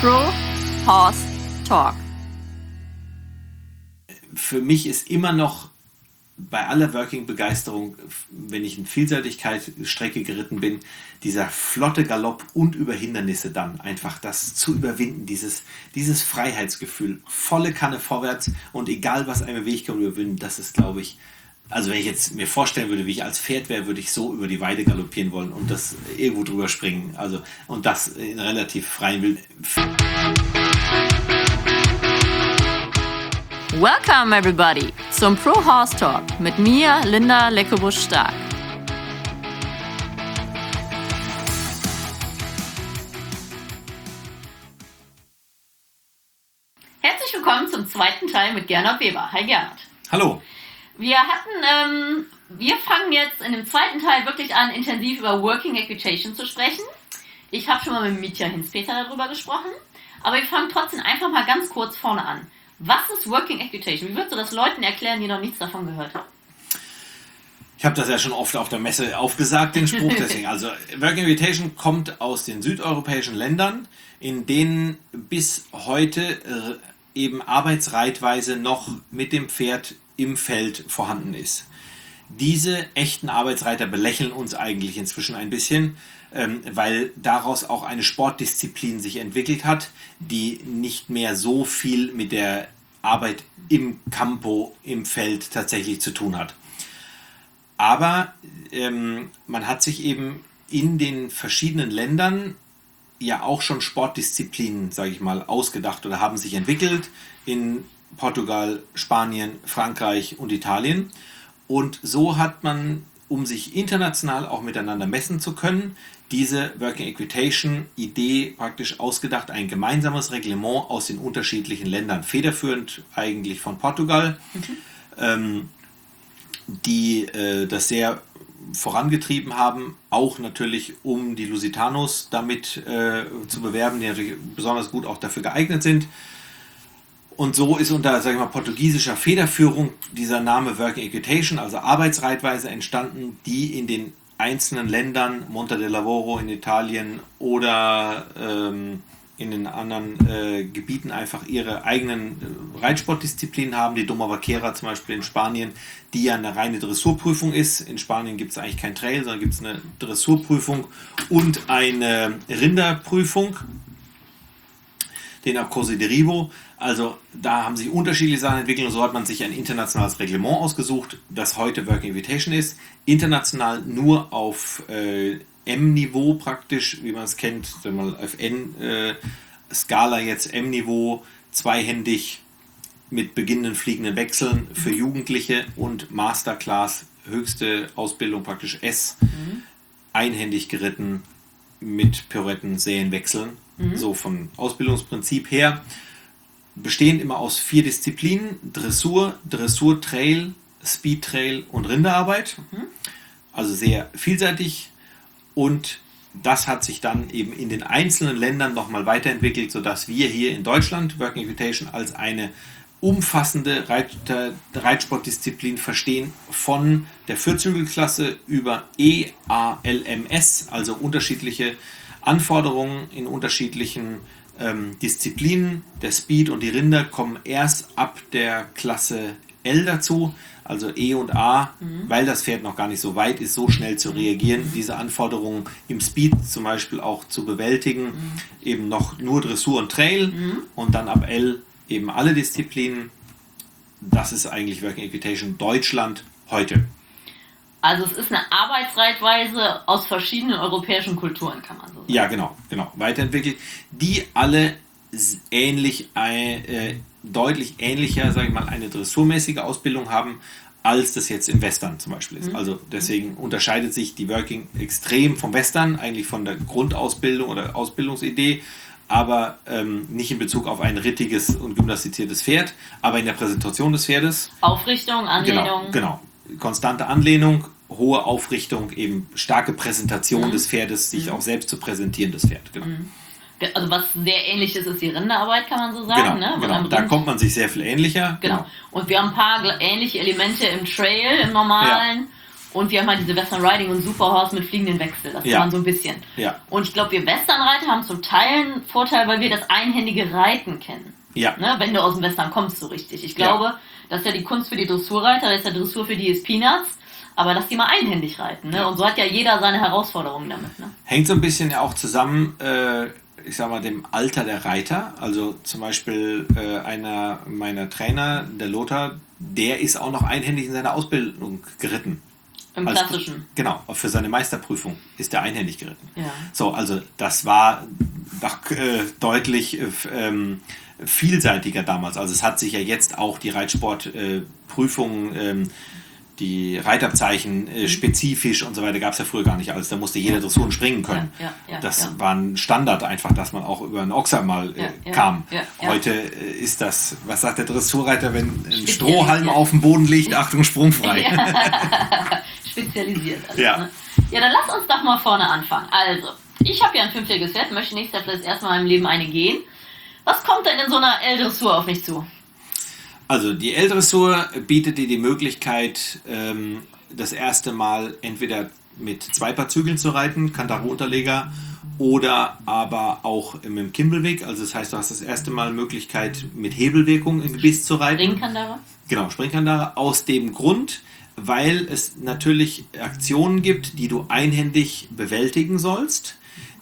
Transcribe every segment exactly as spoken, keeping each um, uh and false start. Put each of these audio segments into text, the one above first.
Pro Horse Talk. Für mich ist immer noch bei aller Working-Begeisterung, wenn ich in Vielseitigkeit-Strecke geritten bin, dieser flotte Galopp und über Hindernisse dann einfach das zu überwinden, dieses, dieses Freiheitsgefühl, volle Kanne vorwärts und egal was einem Weg kommt, überwinden, das ist, glaube ich, also wenn ich jetzt mir vorstellen würde, wie ich als Pferd wäre, würde ich so über die Weide galoppieren wollen und das irgendwo drüber springen, also und das in relativ freien Wild. Welcome everybody zum Pro Horse Talk mit mir, Linda Leckebusch-Stark. Herzlich willkommen zum zweiten Teil mit Gernot Weber. Hi Gernot. Hallo. Wir hatten, ähm, wir fangen jetzt in dem zweiten Teil wirklich an, intensiv über Working Equitation zu sprechen. Ich habe schon mal mit Mitja Hinz-Peter darüber gesprochen, aber wir fangen trotzdem einfach mal ganz kurz vorne an. Was ist Working Equitation? Wie würdest du das Leuten erklären, die noch nichts davon gehört haben? Ich habe das ja schon oft auf der Messe aufgesagt, den Spruch. Deswegen, also Working Equitation kommt aus den südeuropäischen Ländern, in denen bis heute äh, eben Arbeitsreitweise noch mit dem Pferd im Feld vorhanden ist. Diese echten Arbeitsreiter belächeln uns eigentlich inzwischen ein bisschen, ähm, weil daraus auch eine Sportdisziplin sich entwickelt hat, die nicht mehr so viel mit der Arbeit im Campo, im Feld tatsächlich zu tun hat. Aber ähm, man hat sich eben in den verschiedenen Ländern ja auch schon Sportdisziplinen, sage ich mal, ausgedacht oder haben sich entwickelt in Portugal, Spanien, Frankreich und Italien. Und so hat man, um sich international auch miteinander messen zu können, diese Working Equitation Idee praktisch ausgedacht, ein gemeinsames Reglement aus den unterschiedlichen Ländern, federführend eigentlich von Portugal, mhm. ähm, die äh, das sehr vorangetrieben haben, auch natürlich um die Lusitanos damit äh, zu bewerben, die natürlich besonders gut auch dafür geeignet sind. Und so ist unter, sag ich mal, portugiesischer Federführung dieser Name Working Equitation, also Arbeitsreitweise, entstanden, die in den einzelnen Ländern, Monte del Lavoro in Italien oder ähm, in den anderen äh, Gebieten einfach ihre eigenen äh, Reitsportdisziplinen haben. Die Doma Vaquera zum Beispiel in Spanien, die ja eine reine Dressurprüfung ist. In Spanien gibt es eigentlich kein Trail, sondern gibt es eine Dressurprüfung und eine Rinderprüfung, den Corsi de Ribo. Also da haben sich unterschiedliche Sachen entwickelt und so hat man sich ein internationales Reglement ausgesucht, das heute Working Equitation ist. International nur auf äh, M-Niveau praktisch, wie man es kennt, wenn man auf N-Skala äh, jetzt M-Niveau, zweihändig mit beginnenden fliegenden Wechseln für Jugendliche und Masterclass, höchste Ausbildung praktisch S, mhm. einhändig geritten mit Pirouetten, Säenwechseln, mhm. so vom Ausbildungsprinzip her. Bestehen immer aus vier Disziplinen: Dressur, Dressur-Trail, Speed-Trail und Rinderarbeit. Mhm. Also sehr vielseitig und das hat sich dann eben in den einzelnen Ländern nochmal weiterentwickelt, sodass wir hier in Deutschland Working Equitation als eine umfassende Reit- Reitsportdisziplin verstehen, von der Vierzügelklasse über E A L M S, also unterschiedliche Anforderungen in unterschiedlichen Ähm, Disziplinen. Der Speed und die Rinder kommen erst ab der Klasse L dazu, also E und A, mhm. weil das Pferd noch gar nicht so weit ist, so schnell zu reagieren, mhm. diese Anforderungen im Speed zum Beispiel auch zu bewältigen, mhm. eben noch nur Dressur und Trail mhm. und dann ab L eben alle Disziplinen. Das ist eigentlich Working Equitation Deutschland heute. Also es ist eine Arbeitsreitweise aus verschiedenen europäischen Kulturen, kann man so sagen. Ja, genau, genau. Weiterentwickelt, die alle ähnlich, äh, deutlich ähnlicher, sage ich mal, eine dressurmäßige Ausbildung haben, als das jetzt im Western zum Beispiel ist. Mhm. Also deswegen unterscheidet sich die Working extrem vom Western, eigentlich von der Grundausbildung oder Ausbildungsidee, aber ähm, nicht in Bezug auf ein rittiges und gymnastiziertes Pferd, aber in der Präsentation des Pferdes. Aufrichtung, Anlehnung. Genau, genau. Konstante Anlehnung, hohe Aufrichtung, eben starke Präsentation mhm. des Pferdes, sich mhm. auch selbst zu präsentieren, das Pferd. Genau. Mhm. Also was sehr ähnlich ist, ist die Rinderarbeit, kann man so sagen. Genau, ne? genau. Da kommt man sich sehr viel ähnlicher. Genau. genau. Und wir haben ein paar ähnliche Elemente im Trail, im normalen. Und wir haben halt diese Western Riding und Superhorse mit fliegenden Wechsel. Das Ja. waren so ein bisschen. Ja. Und ich glaube, wir Westernreiter haben zum Teil einen Vorteil, weil wir das einhändige Reiten kennen. Ja. Ne? Wenn du aus dem Western kommst, so richtig. Ich glaube, Ja. das ist ja die Kunst für die Dressurreiter, das ist ja Dressur für die ist Peanuts. Aber dass die mal einhändig reiten. Ne? Ja. Und so hat ja jeder seine Herausforderungen damit. Ne? Hängt so ein bisschen ja auch zusammen, äh, ich sag mal, dem Alter der Reiter. Also zum Beispiel äh, einer meiner Trainer, der Lothar, der ist auch noch einhändig in seiner Ausbildung geritten. Im Als- Klassischen. Genau, für seine Meisterprüfung ist er einhändig geritten. Ja. So, also das war doch, äh, deutlich äh, f- ähm, vielseitiger damals. Also es hat sich ja jetzt auch die Reitsportprüfungen, äh, Prüfungen, ähm, die Reitabzeichen äh, spezifisch und so weiter gab es ja früher gar nicht alles. Da musste jeder Dressuren springen können. Ja, ja, ja, das ja. war ein Standard einfach, dass man auch über einen Ochser mal äh, Ja, ja, kam. ja, ja. Heute äh, ist das, was sagt der Dressurreiter, wenn ein Spezialisiert. Strohhalm auf dem Boden liegt, Achtung, sprungfrei. Spezialisiert. Also, Ja. Ne? Ja, dann lass uns doch mal vorne anfangen. Also, ich habe ja ein fünfjähriges Pferd, möchte nächstes Jahr vielleicht erstmal in meinem Leben eine gehen. Was kommt denn in so einer L-Dressur auf mich zu? Also die L-Dressur bietet dir die Möglichkeit, ähm, das erste Mal entweder mit zwei Paar Zügeln zu reiten, Kantaro-Unterleger, oder aber auch mit dem Kimbelweg. Also das heißt, du hast das erste Mal Möglichkeit, mit Hebelwirkung im Gebiss zu reiten. Ringkandare? Genau, Springkandare. Aus dem Grund, weil es natürlich Aktionen gibt, die du einhändig bewältigen sollst.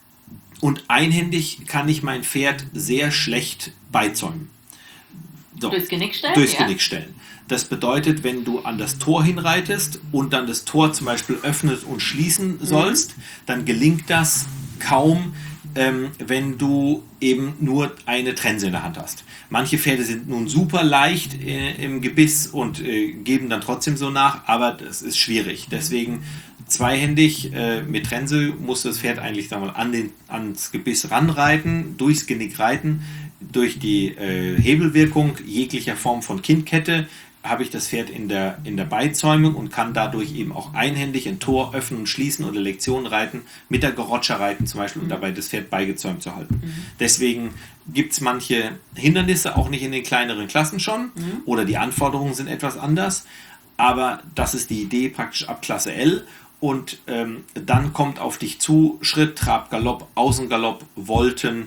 Und einhändig kann ich mein Pferd sehr schlecht beizäumen. So, Durchs Genick stellen? durchs Ja. Genick stellen. Das bedeutet, wenn du an das Tor hinreitest und dann das Tor zum Beispiel öffnen und schließen sollst, dann gelingt das kaum, ähm, wenn du eben nur eine Trense in der Hand hast. Manche Pferde sind nun super leicht äh, im Gebiss und äh, geben dann trotzdem so nach, aber das ist schwierig. Deswegen zweihändig äh, mit Trense muss das Pferd eigentlich sagen wir mal, an den, ans Gebiss ranreiten, durchs Genick reiten. Durch die äh, Hebelwirkung jeglicher Form von Kindkette habe ich das Pferd in der, in der Beizäumung und kann dadurch eben auch einhändig ein Tor öffnen und schließen oder Lektionen reiten, mit der Gerotscher reiten zum Beispiel, und dabei das Pferd beigezäumt zu halten. Mhm. Deswegen gibt es manche Hindernisse, auch nicht in den kleineren Klassen schon, mhm. oder die Anforderungen sind etwas anders, aber das ist die Idee praktisch ab Klasse L. Und ähm, dann kommt auf dich zu Schritt, Trab, Galopp, Außengalopp, Volten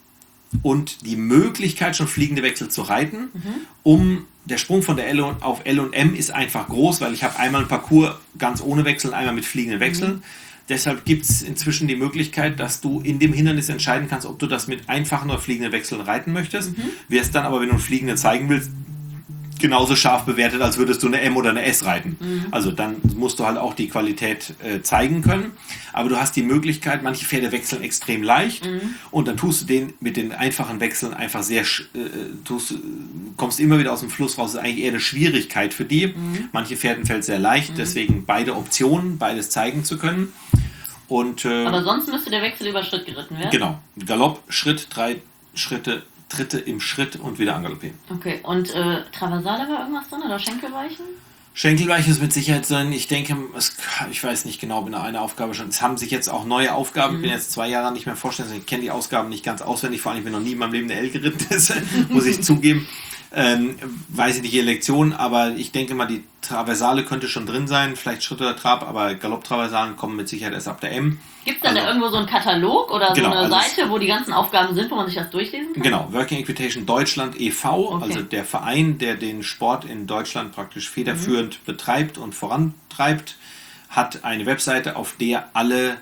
und die Möglichkeit, schon fliegende Wechsel zu reiten, mhm. um der Sprung von der L auf L und M ist einfach groß, weil ich habe einmal ein Parcours ganz ohne Wechsel, einmal mit fliegenden Wechseln. Mhm. Deshalb gibt es inzwischen die Möglichkeit, dass du in dem Hindernis entscheiden kannst, ob du das mit einfachen oder fliegenden Wechseln reiten möchtest. Mhm. Wirst dann aber, wenn du einen fliegenden zeigen willst, genauso scharf bewertet, als würdest du eine M oder eine S reiten. Mhm. Also dann musst du halt auch die Qualität äh, zeigen können. Aber du hast die Möglichkeit, manche Pferde wechseln extrem leicht mhm. und dann tust du den mit den einfachen Wechseln einfach sehr, äh, tust, kommst immer wieder aus dem Fluss raus. Das ist eigentlich eher eine Schwierigkeit für die. Mhm. Manche Pferden fällt sehr leicht, mhm. deswegen beide Optionen, beides zeigen zu können. Und, äh, aber sonst müsste der Wechsel über Schritt geritten werden? Genau. Galopp, Schritt, drei Schritte, Tritte im Schritt und wieder angaloppieren. Okay, und äh, Traversale war irgendwas drin oder Schenkelweichen? Schenkelweichen ist mit Sicherheit sein. Ich denke, es, ich weiß nicht genau, bin eine Aufgabe schon. Es haben sich jetzt auch neue Aufgaben. Mhm. Ich bin jetzt zwei Jahre nicht mehr vorstellen. Ich kenne die Ausgaben nicht ganz auswendig. Vor allem, ich bin noch nie in meinem Leben eine L geritten, muss ich zugeben. Ähm, weiß ich nicht, die Lektion, aber ich denke mal, die Traversale könnte schon drin sein. Vielleicht Schritt oder Trab, aber Galopp-Traversalen kommen mit Sicherheit erst ab der M. Gibt es denn also, da irgendwo so einen Katalog oder genau, so eine also Seite, wo die ganzen Aufgaben sind, wo man sich das durchlesen kann? Genau, Working Equitation Deutschland e V, okay. also der Verein, der den Sport in Deutschland praktisch federführend mhm. betreibt und vorantreibt, hat eine Webseite, auf der alle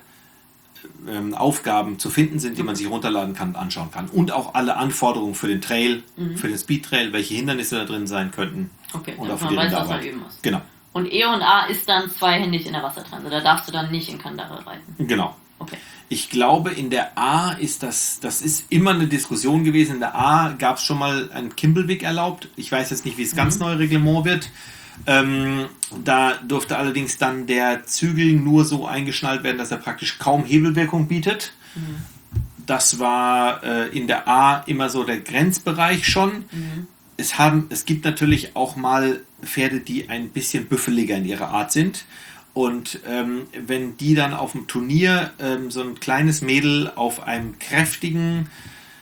ähm, Aufgaben zu finden sind, die man sich runterladen kann und anschauen kann. Und auch alle Anforderungen für den Trail, mhm. für den Speed Trail, welche Hindernisse da drin sein könnten. Okay, und auch für man die weiß, was man Rinderarbeit. üben muss. Genau. Und E und A ist dann zweihändig in der Wassertranse. Da darfst du dann nicht in Kandare reiten. Genau. Okay. Ich glaube, in der A ist das, das ist immer eine Diskussion gewesen. In der A gab es schon mal einen Kimbelweg erlaubt. Ich weiß jetzt nicht, wie es ganz mhm. neue Reglement wird. Ähm, da durfte allerdings dann der Zügel nur so eingeschnallt werden, dass er praktisch kaum Hebelwirkung bietet. Mhm. Das war äh, in der A immer so der Grenzbereich schon. Mhm. Es, haben, es gibt natürlich auch mal Pferde, die ein bisschen büffeliger in ihrer Art sind. Und ähm, wenn die dann auf dem Turnier ähm, so ein kleines Mädel auf einem kräftigen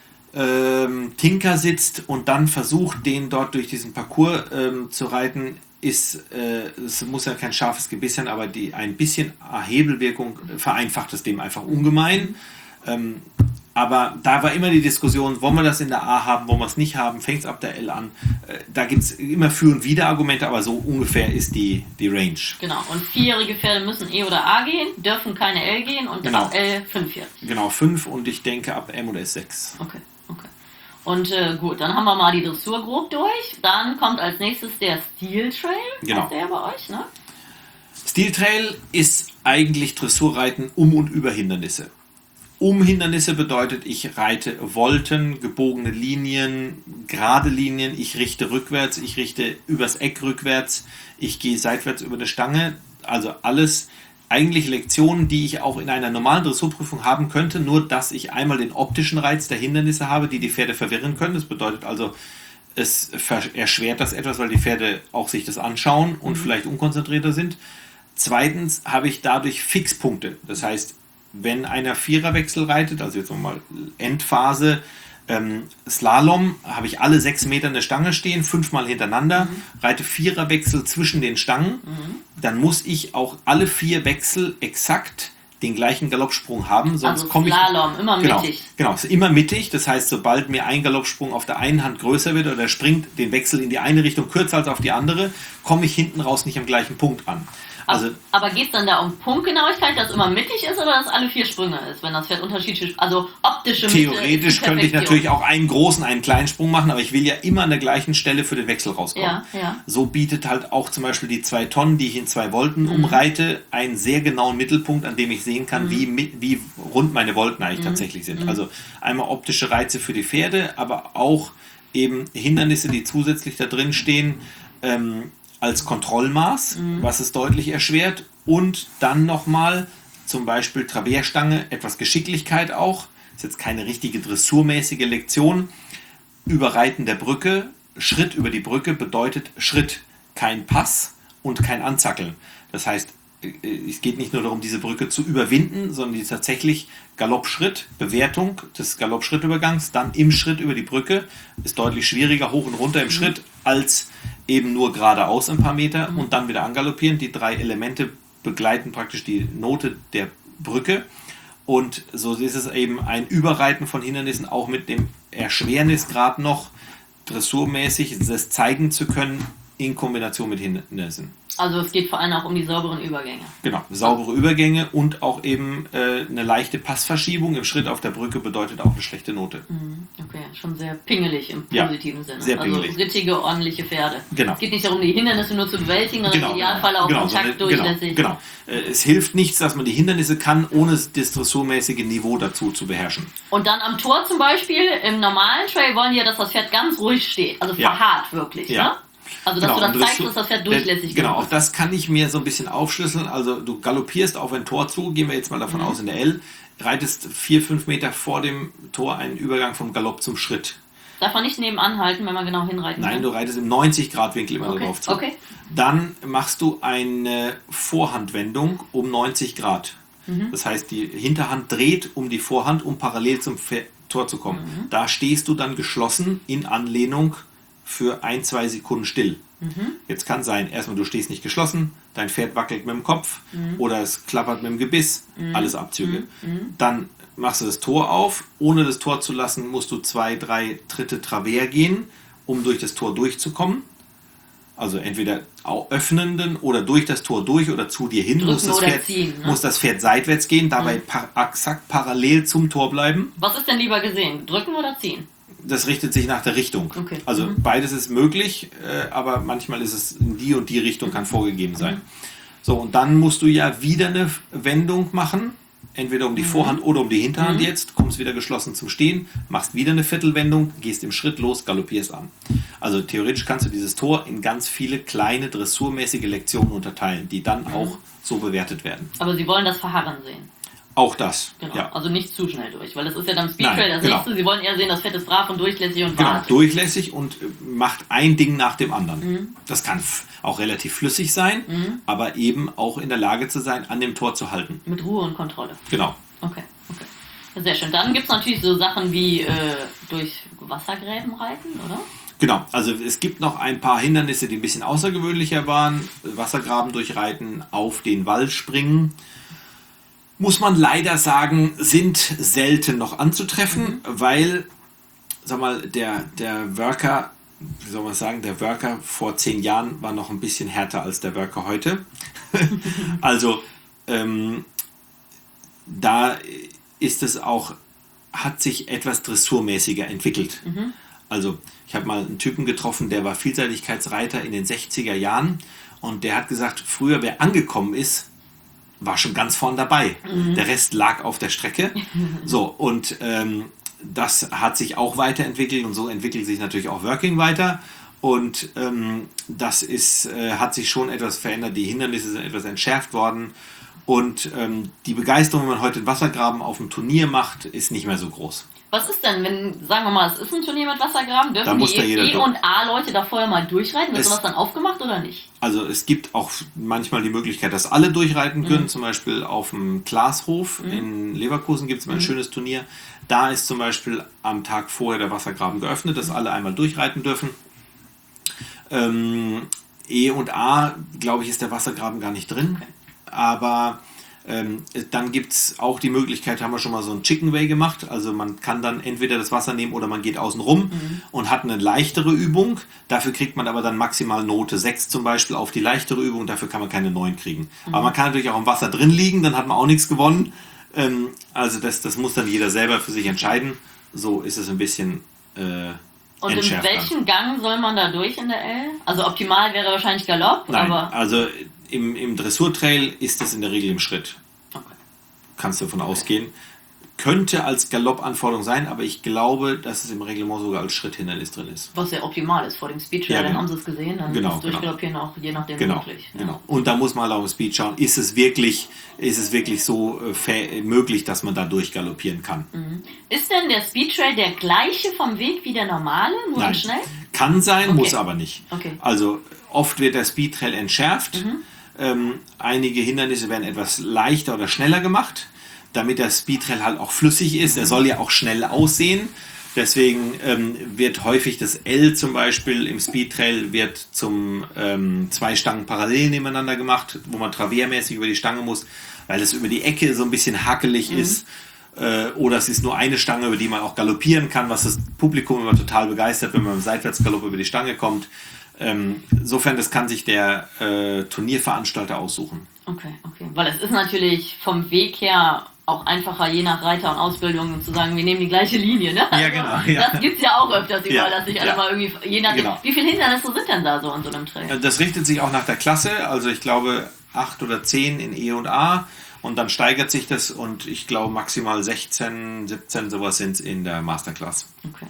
ähm, Tinker sitzt und dann versucht, den dort durch diesen Parcours ähm, zu reiten, ist, äh, es muss ja kein scharfes Gebiss sein, aber die, ein bisschen Hebelwirkung vereinfacht es dem einfach ungemein. Ähm, aber da war immer die Diskussion, wollen wir das in der A haben, wollen wir es nicht haben, fängt es ab der L an. Äh, da gibt es immer Für- und Wider-Argumente, aber so ungefähr ist die, die Range. Genau, und vierjährige Pferde müssen E oder A gehen, dürfen keine L gehen und Genau. ab L fünfjährig. Genau, fünf und ich denke ab M oder S sechs. Okay, okay. Und äh, gut, dann haben wir mal die Dressur grob durch. Dann kommt als nächstes der Steel Trail. Genau. Ist der bei euch, ne? Steel Trail ist eigentlich Dressurreiten um und über Hindernisse. Um Hindernisse bedeutet, ich reite Volten, gebogene Linien, gerade Linien, ich richte rückwärts, ich richte übers Eck rückwärts, ich gehe seitwärts über eine Stange, also alles eigentlich Lektionen, die ich auch in einer normalen Dressurprüfung haben könnte, nur dass ich einmal den optischen Reiz der Hindernisse habe, die die Pferde verwirren können. Das bedeutet also, es erschwert das etwas, weil die Pferde auch sich das anschauen und mhm. vielleicht unkonzentrierter sind. Zweitens habe ich dadurch Fixpunkte, das heißt, wenn einer Viererwechsel reitet, also jetzt nochmal Endphase, ähm, Slalom, habe ich alle sechs Meter eine Stange stehen, fünfmal hintereinander, mhm. reite Viererwechsel zwischen den Stangen, mhm. dann muss ich auch alle vier Wechsel exakt den gleichen Galoppsprung haben, sonst also komme ich... Slalom, immer genau, mittig. Genau, ist immer mittig, das heißt, sobald mir ein Galoppsprung auf der einen Hand größer wird oder springt den Wechsel in die eine Richtung kürzer als auf die andere, komme ich hinten raus nicht am gleichen Punkt an. Also, aber geht es dann da um Punktgenauigkeit, dass immer mittig ist oder dass alle vier Sprünge ist, wenn das Pferd unterschiedlich, also optische Mitte? Theoretisch könnte ich natürlich auch einen großen, einen kleinen Sprung machen, aber ich will ja immer an der gleichen Stelle für den Wechsel rauskommen. Ja, ja. So bietet halt auch zum Beispiel die zwei Tonnen, die ich in zwei Volten mhm. umreite, einen sehr genauen Mittelpunkt, an dem ich sehen kann, mhm. wie, wie rund meine Volten eigentlich mhm. tatsächlich sind. Mhm. Also einmal optische Reize für die Pferde, aber auch eben Hindernisse, die zusätzlich da drin stehen, ähm, als Kontrollmaß, mhm. was es deutlich erschwert, und dann nochmal zum Beispiel Traverstange, etwas Geschicklichkeit auch, ist jetzt keine richtige dressurmäßige Lektion, Überreiten der Brücke, Schritt über die Brücke bedeutet Schritt, kein Pass und kein Anzackeln. Das heißt, es geht nicht nur darum, diese Brücke zu überwinden, sondern die tatsächlich Galoppschritt, Bewertung des Galoppschrittübergangs, dann im Schritt über die Brücke, ist deutlich schwieriger, hoch und runter im mhm. Schritt, als eben nur geradeaus ein paar Meter mhm. und dann wieder angaloppieren. Die drei Elemente begleiten praktisch die Note der Brücke. Und so ist es eben ein Überreiten von Hindernissen, auch mit dem Erschwernisgrad noch dressurmäßig, das zeigen zu können in Kombination mit Hindernissen. Also es geht vor allem auch um die sauberen Übergänge. Genau, saubere Übergänge und auch eben äh, eine leichte Passverschiebung im Schritt auf der Brücke bedeutet auch eine schlechte Note. Okay, schon sehr pingelig im positiven ja, Sinne. Sehr pingelig. Also rittige, ordentliche Pferde. Genau. Es geht nicht darum, die Hindernisse nur zu bewältigen, sondern genau, im Idealfall auch genau, kontaktdurchlässig. Genau, genau. Es hilft nichts, dass man die Hindernisse kann, ohne das dressurmäßige Niveau dazu zu beherrschen. Und dann am Tor zum Beispiel, im normalen Trail wollen die ja, dass das Pferd ganz ruhig steht. Also ja. verharrt wirklich. Ja. Ne? Also, dass genau, du dann zeigst, dass das Pferd durchlässig ist. Genau, auch das kann ich mir so ein bisschen aufschlüsseln. Also, du galoppierst auf ein Tor zu, gehen wir jetzt mal davon mhm. aus in der L, reitest vier, fünf Meter vor dem Tor einen Übergang vom Galopp zum Schritt. Darf man nicht nebenan halten, wenn man genau hinreiten Nein, kann? du reitest im neunzig Grad Winkel immer okay. drauf zu. Okay. Dann machst du eine Vorhandwendung um neunzig Grad. Mhm. Das heißt, die Hinterhand dreht um die Vorhand, um parallel zum Tor zu kommen. Mhm. Da stehst du dann geschlossen in Anlehnung für ein, zwei Sekunden still. Mhm. Jetzt kann sein, erstmal du stehst nicht geschlossen, dein Pferd wackelt mit dem Kopf mhm. oder es klappert mit dem Gebiss, mhm. alles Abzüge. Mhm. Dann machst du das Tor auf, ohne das Tor zu lassen, musst du zwei, drei Tritte Travers gehen, um durch das Tor durchzukommen. Also entweder öffnenden oder durch das Tor durch oder zu dir hin, muss das, Pferd, ziehen, ne? muss das Pferd seitwärts gehen, dabei mhm. par exakt parallel zum Tor bleiben. Was ist denn lieber gesehen, drücken oder ziehen? Das richtet sich nach der Richtung. Okay. Also mhm. beides ist möglich, äh, aber manchmal ist es in die und die Richtung kann vorgegeben sein. Mhm. So, und dann musst du ja wieder eine Wendung machen, entweder um die mhm. Vorhand oder um die Hinterhand mhm. jetzt, kommst wieder geschlossen zum Stehen, machst wieder eine Viertelwendung, gehst im Schritt los, galoppierst an. Also theoretisch kannst du dieses Tor in ganz viele kleine dressurmäßige Lektionen unterteilen, die dann mhm. auch so bewertet werden. Aber Sie wollen das Verharren sehen? Auch das, genau. ja. Also nicht zu schnell durch, weil das ist ja dann Speedtrail, das genau. nächste. Sie wollen eher sehen, das Fett ist brav und durchlässig und genau, wartet. Durchlässig und macht ein Ding nach dem anderen. Mhm. Das kann auch relativ flüssig sein, mhm. aber eben auch in der Lage zu sein, an dem Tor zu halten. Mit Ruhe und Kontrolle. Genau. Okay, okay. Sehr schön. Dann gibt es natürlich so Sachen wie äh, durch Wassergräben reiten, oder? Genau, also es gibt noch ein paar Hindernisse, die ein bisschen außergewöhnlicher waren. Wassergraben durchreiten, auf den Wall springen. Muss man leider sagen, sind selten noch anzutreffen, mhm. weil, sag mal, der, der Worker, wie soll man sagen, der Worker vor zehn Jahren war noch ein bisschen härter als der Worker heute. Also ähm, da ist es auch, hat sich etwas dressurmäßiger entwickelt. Mhm. Also ich habe mal einen Typen getroffen, der war Vielseitigkeitsreiter in den sechziger Jahren und der hat gesagt, früher wer angekommen ist, war schon ganz vorn dabei. Mhm. Der Rest lag auf der Strecke. So, und ähm, das hat sich auch weiterentwickelt und so entwickelt sich natürlich auch Working weiter. Und ähm, das ist, äh, hat sich schon etwas verändert. Die Hindernisse sind etwas entschärft worden. Und ähm, die Begeisterung, wenn man heute den Wassergraben auf dem Turnier macht, ist nicht mehr so groß. Was ist denn, wenn, sagen wir mal, es ist ein Turnier mit Wassergraben, Da dürfen muss da die jeder E- durch. und A-Leute da vorher mal durchreiten? Wird Es- sowas dann aufgemacht oder nicht? Also es gibt auch manchmal die Möglichkeit, dass alle durchreiten können. Mhm. Zum Beispiel auf dem Glashof mhm. in Leverkusen gibt es mal ein mhm. schönes Turnier. Da ist zum Beispiel am Tag vorher der Wassergraben geöffnet, dass alle einmal durchreiten dürfen. Ähm, E und A, glaube ich, ist der Wassergraben gar nicht drin. Okay. Aber ähm, dann gibt es auch die Möglichkeit, haben wir schon mal so ein Chicken Way gemacht. Also man kann dann entweder das Wasser nehmen oder man geht außen rum mhm. und hat eine leichtere Übung. Dafür kriegt man aber dann maximal Note sechs zum Beispiel auf die leichtere Übung. Dafür kann man keine neun kriegen. Mhm. Aber man kann natürlich auch im Wasser drin liegen, dann hat man auch nichts gewonnen. Ähm, also das, das muss dann jeder selber für sich entscheiden. So ist es ein bisschen äh, Und in entschärft welchem Gang soll man da durch in der L? Also optimal wäre wahrscheinlich Galopp, Nein, aber... also im, im Dressurtrail ist das in der Regel im Schritt. Okay. Kannst du davon okay. ausgehen. Könnte als Galoppanforderung sein, aber ich glaube, dass es im Reglement sogar als Schritthindernis drin ist. Was ja optimal ist vor dem Speedtrail, Ja, dann genau. haben sie es gesehen, dann Genau, ist Durchgaloppieren auch je nachdem Genau, möglich. Ja. genau. Und da muss man halt auch im Speed schauen, ist es wirklich, ist es wirklich so äh, fä- möglich, dass man da durchgaloppieren kann. Mhm. Ist denn der Speedtrail der gleiche vom Weg wie der normale, nur Nein. in schnell? Kann sein, Okay. muss aber nicht. Okay. Also oft wird der Speedtrail entschärft. Mhm. Ähm, einige Hindernisse werden etwas leichter oder schneller gemacht, damit der Speedtrail halt auch flüssig ist. Er soll ja auch schnell aussehen. Deswegen ähm, wird häufig das L zum Beispiel im Speedtrail wird zum ähm, zwei Stangen parallel nebeneinander gemacht, wo man traviermäßig über die Stange muss, weil es über die Ecke so ein bisschen hakelig Mhm. ist. Äh, oder es ist nur eine Stange, über die man auch galoppieren kann, was das Publikum immer total begeistert, wenn man im Seitwärtsgalopp über die Stange kommt. Ähm, insofern, das kann sich der äh, Turnierveranstalter aussuchen. Okay, okay. Weil es ist natürlich vom Weg her auch einfacher, je nach Reiter und Ausbildung zu sagen, wir nehmen die gleiche Linie, ne? Ja, genau, ja. Das gibt es ja auch öfters überall, Ja, dass sich alle ja. mal irgendwie, je nachdem, Genau. wie viele Hindernisse sind denn da so in so einem Trail? Das richtet sich auch nach der Klasse, also ich glaube acht oder zehn in E und A und dann steigert sich das und ich glaube maximal sechzehn, siebzehn sowas sind es in der Masterclass. Okay.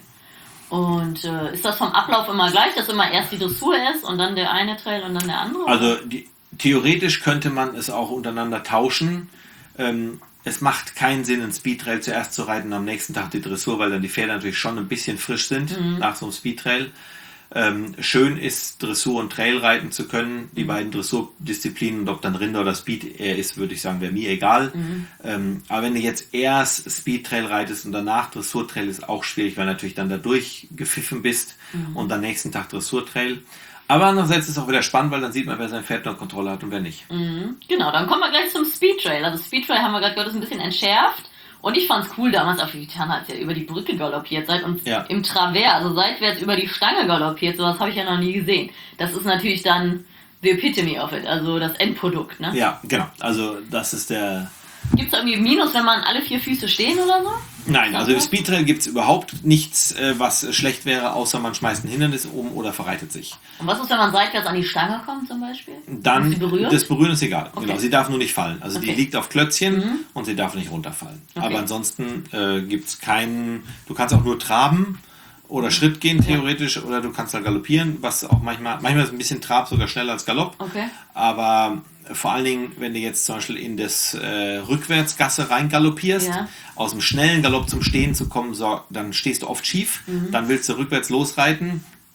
Und äh, ist das vom Ablauf immer gleich, dass immer erst die Dressur ist und dann der eine Trail und dann der andere? Also die, theoretisch könnte man es auch untereinander tauschen. Ähm, es macht keinen Sinn, einen Speedtrail zuerst zu reiten und am nächsten Tag die Dressur, weil dann die Pferde natürlich schon ein bisschen frisch sind Mhm. nach so einem Speedtrail. Ähm, schön ist, Dressur und Trail reiten zu können, die beiden Dressurdisziplinen, und ob dann Rinder oder Speed er ist, würde ich sagen, wäre mir egal. Mhm. Ähm, aber wenn du jetzt erst Speedtrail reitest und danach Dressurtrail, ist auch schwierig, weil natürlich dann da durchgepfiffen bist Mhm. und am nächsten Tag Dressurtrail. Aber andererseits ist es auch wieder spannend, weil dann sieht man, wer sein Pferd noch Kontrolle hat und wer nicht. Mhm. Genau, dann kommen wir gleich zum Speedtrail. Also Speedtrail haben wir gerade gehört, ist ein bisschen entschärft. Und ich fand's cool damals auf Vitana, als ihr über die Brücke galoppiert seid und Ja. im Travers, also seitwärts über die Stange galoppiert. Sowas habe ich ja noch nie gesehen. Das ist natürlich dann the epitome of it, also das Endprodukt, ne? Ja, genau. Also das ist der... Gibt's da irgendwie Minus, wenn man alle vier Füße stehen oder so? Nein, also im Speedtrail gibt es überhaupt nichts, äh, was schlecht wäre, außer man schmeißt ein Hindernis um oder verreitet sich. Und was ist, wenn man seitwärts an die Stange kommt zum Beispiel? Dann, Ist sie berührt? das Berühren ist egal. Okay. Genau, sie darf nur nicht fallen. Also die Okay. liegt auf Klötzchen Mhm. und sie darf nicht runterfallen. Okay. Aber ansonsten äh, gibt es keinen, du kannst auch nur traben oder Schritt gehen theoretisch oder du kannst da galoppieren, was auch manchmal, manchmal ist ein bisschen Trab sogar schneller als Galopp. Okay. Aber vor allen Dingen, wenn du jetzt zum Beispiel in das äh, Rückwärtsgasse reingaloppierst, Ja. aus dem schnellen Galopp zum Stehen zu kommen, so, dann stehst du oft schief, Mhm. dann willst du rückwärts losreiten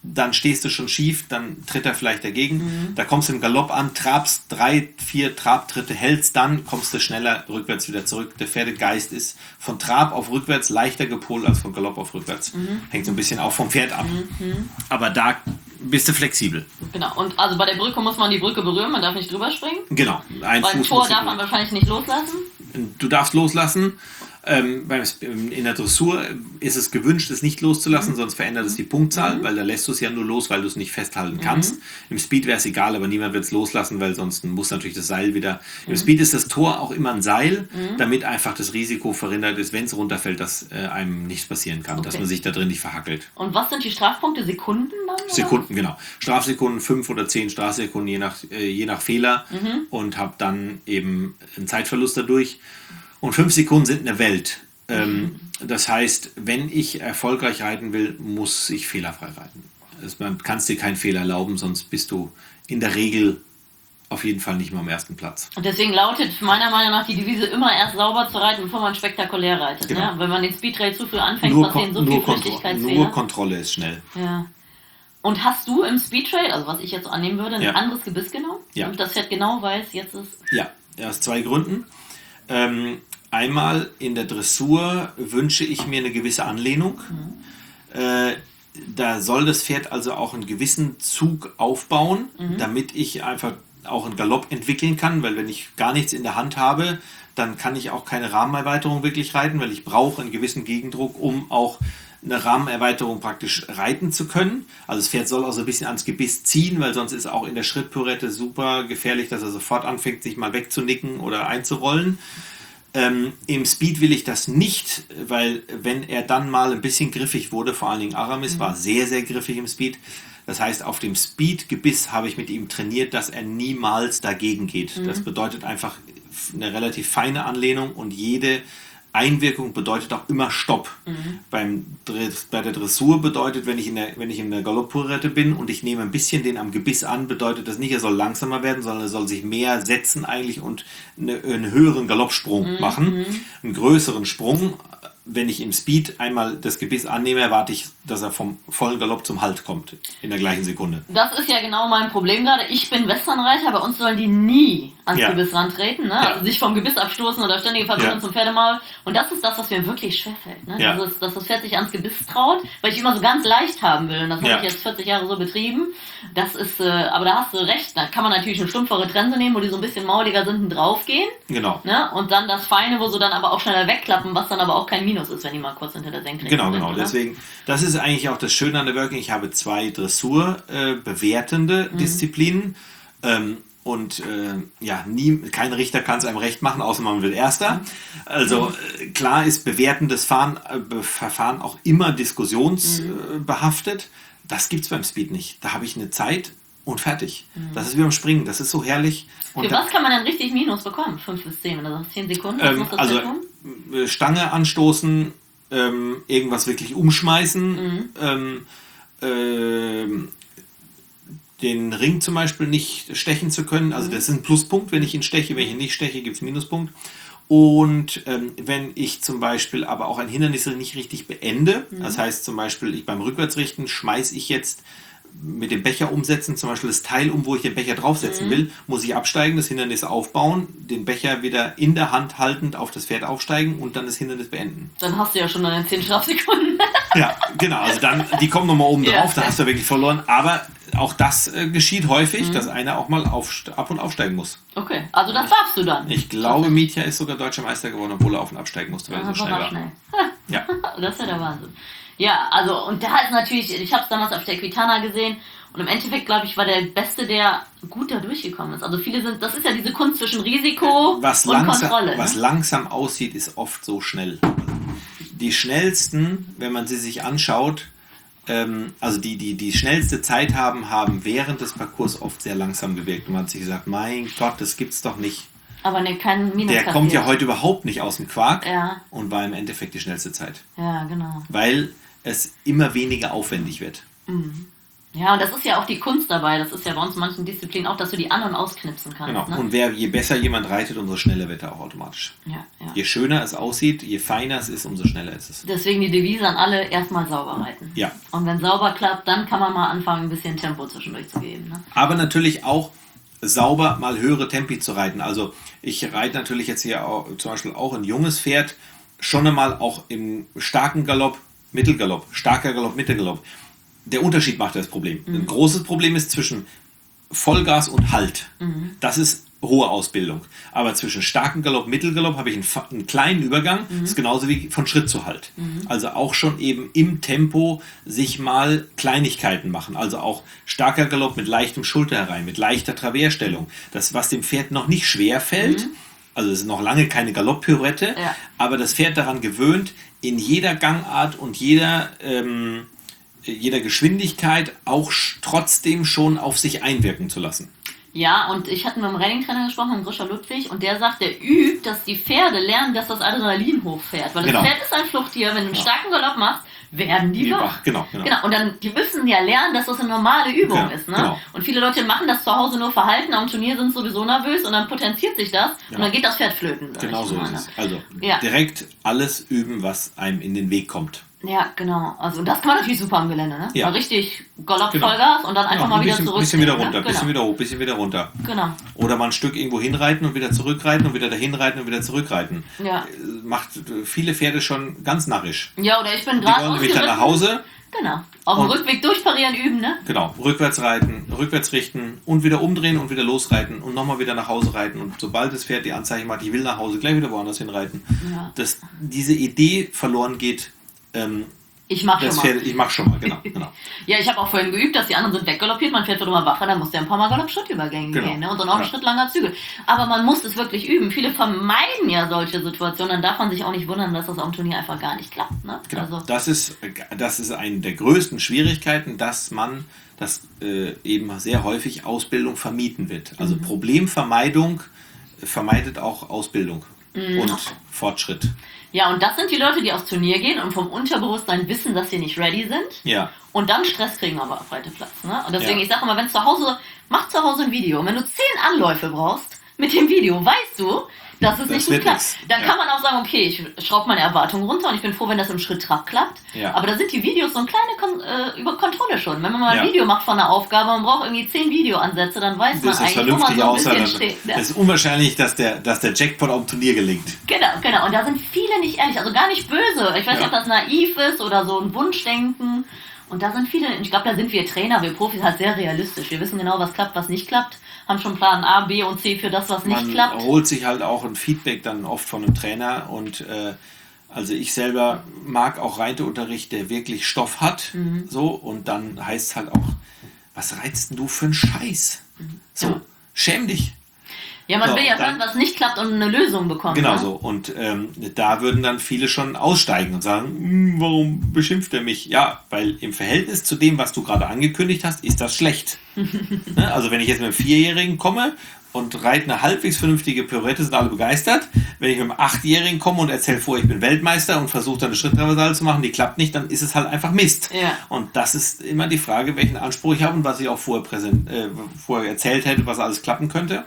dann stehst du schon schief, dann tritt er vielleicht dagegen. Mhm. Da kommst du im Galopp an, trabst drei, vier Trabtritte, hältst dann, kommst du schneller rückwärts wieder zurück. Der Pferdegeist ist von Trab auf rückwärts leichter gepolt als von Galopp auf rückwärts. Mhm. Hängt so ein bisschen auch vom Pferd ab. Mhm. Aber da bist du flexibel. Genau, und also bei der Brücke muss man die Brücke berühren, man darf nicht drüber springen. Genau. Ein Beim Fuß Tor darf man wahrscheinlich nicht loslassen. Du darfst loslassen. Ähm, in der Dressur ist es gewünscht, es nicht loszulassen, mhm. sonst verändert es die Punktzahl, mhm. weil da lässt du es ja nur los, weil du es nicht festhalten kannst. Mhm. Im Speed wäre es egal, aber niemand wird es loslassen, weil sonst muss natürlich das Seil wieder... Mhm. Im Speed ist das Tor auch immer ein Seil, mhm. damit einfach das Risiko verhindert ist, wenn es runterfällt, dass äh, einem nichts passieren kann, okay. dass man sich da drin nicht verhackelt. Und was sind die Strafpunkte? Sekunden dann? Oder? Sekunden, genau. Strafsekunden, fünf oder zehn Strafsekunden, je nach, äh, je nach Fehler mhm. und habe dann eben einen Zeitverlust dadurch. Und fünf Sekunden sind eine Welt. Ähm, das heißt, wenn ich erfolgreich reiten will, muss ich fehlerfrei reiten. Also man kann es dir keinen Fehler erlauben, sonst bist du in der Regel auf jeden Fall nicht mehr am ersten Platz. Und deswegen lautet meiner Meinung nach die Devise, immer erst sauber zu reiten, bevor man spektakulär reitet. Genau. Ne? Wenn man den Speedtrail zu früh anfängt, nur passieren so viele Flüchtigkeitsfehler. Nur Kontrolle ist schnell. Ja. Und hast du im Speedtrail, also was ich jetzt so annehmen würde, ein ja. anderes Gebiss genommen? Ja. Und das Pferd genau weiß, jetzt ist... Ja, aus zwei Gründen. Ähm, Einmal in der Dressur wünsche ich mir eine gewisse Anlehnung. Mhm. Äh, da soll das Pferd also auch einen gewissen Zug aufbauen, mhm. damit ich einfach auch einen Galopp entwickeln kann, weil wenn ich gar nichts in der Hand habe, dann kann ich auch keine Rahmenerweiterung wirklich reiten, weil ich brauche einen gewissen Gegendruck, um auch eine Rahmenerweiterung praktisch reiten zu können. Also das Pferd soll auch so ein bisschen ans Gebiss ziehen, weil sonst ist auch in der Schrittpirouette super gefährlich, dass er sofort anfängt, sich mal wegzunicken oder einzurollen. Ähm, Im Speed will ich das nicht, weil wenn er dann mal ein bisschen griffig wurde, vor allen Dingen Aramis mhm. war sehr, sehr griffig im Speed. Das heißt, auf dem Speed-Gebiss habe ich mit ihm trainiert, dass er niemals dagegen geht. Mhm. Das bedeutet einfach eine relativ feine Anlehnung und jede Einwirkung bedeutet auch immer Stopp. Mhm. Beim, bei der Dressur bedeutet, wenn ich in der, wenn ich in der Galopp-Pirouette bin und ich nehme ein bisschen den am Gebiss an, bedeutet das nicht, er soll langsamer werden, sondern er soll sich mehr setzen eigentlich und eine, einen höheren Galoppsprung mhm. machen. Einen größeren Sprung. Wenn ich im Speed einmal das Gebiss annehme, erwarte ich, dass er vom vollen Galopp zum Halt kommt. In der gleichen Sekunde. Das ist ja genau mein Problem gerade. Ich bin Westernreiter, bei uns sollen die nie ans ja. Gebiss rantreten. Ne? Ja. Also sich vom Gebiss abstoßen oder ständige Verbindung ja. zum Pferdemaul. Und das ist das, was mir wirklich schwerfällt. Ne? Ja. Dass, dass das Pferd sich ans Gebiss traut, weil ich immer so ganz leicht haben will. Und das ja. habe ich jetzt vierzig Jahre so betrieben. Das ist, äh, aber da hast du recht. Da kann man natürlich eine stumpfere Trense nehmen, wo die so ein bisschen mauliger sind und draufgehen. Genau. Ne? Und dann das Feine, wo sie dann aber auch schneller wegklappen, was dann aber auch kein Minus ist, wenn die mal kurz hinter der Senkrechten Genau, sind, genau. Oder? Deswegen, das ist eigentlich auch das Schöne an der Working. Ich habe zwei Dressur äh, bewertende mhm. Disziplinen. Ähm, und äh, ja, nie, kein Richter kann es einem recht machen, außer man will Erster. Also äh, klar ist bewertendes Fahren, äh, Verfahren auch immer diskussionsbehaftet. Mhm. Das gibt es beim Speed nicht. Da habe ich eine Zeit und fertig. Mhm. Das ist wie beim Springen. Das ist so herrlich. Und Für was kann man dann richtig Minus bekommen? fünf bis zehn oder so? zehn Sekunden? Was ähm, muss das also tun? Stange anstoßen, ähm, irgendwas wirklich umschmeißen, mhm. ähm, ähm, den Ring zum Beispiel nicht stechen zu können. Also das ist ein Pluspunkt, wenn ich ihn steche. Wenn ich ihn nicht steche, gibt es einen Minuspunkt. Und ähm, wenn ich zum Beispiel aber auch ein Hindernis nicht richtig beende, mhm. das heißt zum Beispiel ich beim Rückwärtsrichten schmeiße ich jetzt mit dem Becher umsetzen, zum Beispiel das Teil um, wo ich den Becher draufsetzen mhm. will, muss ich absteigen, das Hindernis aufbauen, den Becher wieder in der Hand haltend auf das Pferd aufsteigen und dann das Hindernis beenden. Dann hast du ja schon deine zehn Strafsekunden. Ja, genau, also dann, die kommen nochmal oben ja, drauf, da ja. hast du wirklich verloren, aber auch das äh, geschieht häufig, mhm. dass einer auch mal auf, ab und aufsteigen muss. Okay, also das darfst du dann. Ich glaube, Mietja ist sogar deutscher Meister geworden, obwohl er auf und absteigen musste, weil ja, er so schnell war. Schnell. Ja. Das ist ja der Wahnsinn. Ja, also und da ist natürlich, ich habe es damals auf der Equitana gesehen und im Endeffekt, glaube ich, war der Beste, der gut da durchgekommen ist. Also viele sind, das ist ja diese Kunst zwischen Risiko was und langsam, Kontrolle. Was ne? langsam aussieht, ist oft so schnell. Die schnellsten, wenn man sie sich anschaut, ähm, also die, die die schnellste Zeit haben, haben während des Parcours oft sehr langsam gewirkt. Und man hat sich gesagt, mein Gott, das gibt's doch nicht. Aber ne, kein Minus. Der kommt ja heute überhaupt nicht aus dem Quark ja. und war im Endeffekt die schnellste Zeit. Ja, genau. Weil es immer weniger aufwendig wird. Mhm. Ja, und das ist ja auch die Kunst dabei. Das ist ja bei uns in manchen Disziplinen auch, dass du die anderen ausknipsen kannst. Genau. Ne? Und wer, je besser jemand reitet, umso schneller wird er auch automatisch. Ja, ja. Je schöner es aussieht, je feiner es ist, umso schneller ist es. Deswegen die Devise an alle, erstmal sauber reiten. Ja. Und wenn sauber klappt, dann kann man mal anfangen, ein bisschen Tempo zwischendurch zu geben. Ne? Aber natürlich auch sauber mal höhere Tempi zu reiten. Also ich reite natürlich jetzt hier auch, zum Beispiel auch ein junges Pferd, schon einmal auch im starken Galopp, Mittelgalopp, starker Galopp, Mittelgalopp. Der Unterschied macht das Problem. Mhm. Ein großes Problem ist zwischen Vollgas und Halt. Mhm. Das ist hohe Ausbildung. Aber zwischen starken Galopp, Mittelgalopp habe ich einen, einen kleinen Übergang. Mhm. Das ist genauso wie von Schritt zu Halt. Mhm. Also auch schon eben im Tempo sich mal Kleinigkeiten machen. Also auch starker Galopp mit leichtem Schulter herein, mit leichter Traversstellung. Das, was dem Pferd noch nicht schwer fällt. Mhm. Also es ist noch lange keine Galopp-Pirouette. Ja. Aber das Pferd daran gewöhnt, in jeder Gangart und jeder... Ähm, jeder Geschwindigkeit auch trotzdem schon auf sich einwirken zu lassen. Ja, und ich hatte mit einem Renningtrainer gesprochen, mit Grisha Ludwig, und der sagt, der übt, dass die Pferde lernen, dass das Adrenalin hochfährt. Weil das genau. Pferd ist ein Fluchttier, wenn du einen ja. starken Galopp machst, werden die, die wach. wach. Genau, genau. genau. Und dann, die müssen ja lernen, dass das eine normale Übung ja, ist. Ne? Genau. Und viele Leute machen das zu Hause nur verhalten, am Turnier sind sowieso nervös und dann potenziert sich das ja. und dann geht das Pferd flöten. Genau so ist es. Also ja. direkt alles üben, was einem in den Weg kommt. Ja, genau. Also das kann man natürlich super am Gelände, ne? Ja. Mal richtig Galopp, genau. Vollgas und dann einfach genau. mal wieder bisschen, zurück. Bisschen wieder runter, ne? genau. bisschen wieder hoch, bisschen wieder runter. Genau. Oder mal ein Stück irgendwo hinreiten und wieder zurückreiten und wieder dahin reiten und wieder zurückreiten. Ja. Macht viele Pferde schon ganz narrisch. Ja, oder ich bin gerade Die wollen nämlich dann nach Hause. Genau. Auf dem Rückweg durchparieren üben, ne? Genau. Rückwärts reiten, rückwärts richten und wieder umdrehen und wieder losreiten und nochmal wieder nach Hause reiten. Und sobald das Pferd die Anzeichen macht, ich will nach Hause, gleich wieder woanders hinreiten. Ja. Dass diese Idee verloren geht, ähm, Ich mach schon Pferd, mal. Ich mach schon mal, genau. genau. Ja, ich habe auch vorhin geübt, dass die anderen sind weggaloppiert, mein Pferd wird immer wacher, dann muss der ein paar Mal Galopp-Schrittübergänge genau. gehen. Ne? Und dann auch ein ja. Schritt langer Zügel. Aber man muss es wirklich üben. Viele vermeiden ja solche Situationen, dann darf man sich auch nicht wundern, dass das am Turnier einfach gar nicht klappt. Ne? Genau. Also. Das ist, das ist eine der größten Schwierigkeiten, dass man, dass äh, eben sehr häufig Ausbildung vermieden wird. Also mhm. Problemvermeidung vermeidet auch Ausbildung mhm. und Fortschritt. Ja, und das sind die Leute, die aufs Turnier gehen und vom Unterbewusstsein wissen, dass sie nicht ready sind. Ja. Und dann Stress kriegen aber auf breite Platz. Ne? Und deswegen, ja. ich sage immer, wenn zu Hause, mach zu Hause ein Video. Und wenn du zehn Anläufe brauchst mit dem Video, weißt du, dass es das nicht gut klappt. Dann ja. kann man auch sagen, okay, ich schraube meine Erwartungen runter und ich bin froh, wenn das im Schritt-Trab klappt. Ja. Aber da sind die Videos so eine kleine Kon- äh, über Kontrolle schon. Wenn man mal ein ja. Video macht von einer Aufgabe, man braucht irgendwie zehn Videoansätze, dann weiß das man eigentlich, wo man so ein bisschen steht. Es ja. ist unwahrscheinlich, dass der, dass der Jackpot auf dem Turnier gelingt. Genau, genau. Und da sind viele nicht ehrlich, also gar nicht böse. Ich weiß nicht, ja. ob das naiv ist oder so ein Wunschdenken. Und da sind viele, ich glaube, da sind wir Trainer, wir Profis halt sehr realistisch. Wir wissen genau, was klappt, was nicht klappt. Haben schon Plan A, B und C für das, was nicht Man klappt. Man holt sich halt auch ein Feedback dann oft von einem Trainer. Und äh, also ich selber mag auch Reiteunterricht, der wirklich Stoff hat. Mhm. So, und dann heißt es halt auch, was reizt denn du für einen Scheiß? Mhm. So, ja. schäm dich. Ja, man so, will ja dann, hören, was nicht klappt und eine Lösung bekommen. Genau ne? so. Und ähm, da würden dann viele schon aussteigen und sagen, warum beschimpft er mich? Ja, weil im Verhältnis zu dem, was du gerade angekündigt hast, ist das schlecht. Ne? Also wenn ich jetzt mit einem Vierjährigen komme und reite eine halbwegs vernünftige Pirouette, sind alle begeistert. Wenn ich mit einem Achtjährigen komme und erzähle vor, ich bin Weltmeister und versuche dann eine Schritttraversale zu machen, die klappt nicht, dann ist es halt einfach Mist. Ja. Und das ist immer die Frage, welchen Anspruch ich habe und was ich auch vorher, präsent, äh, vorher erzählt hätte, was alles klappen könnte.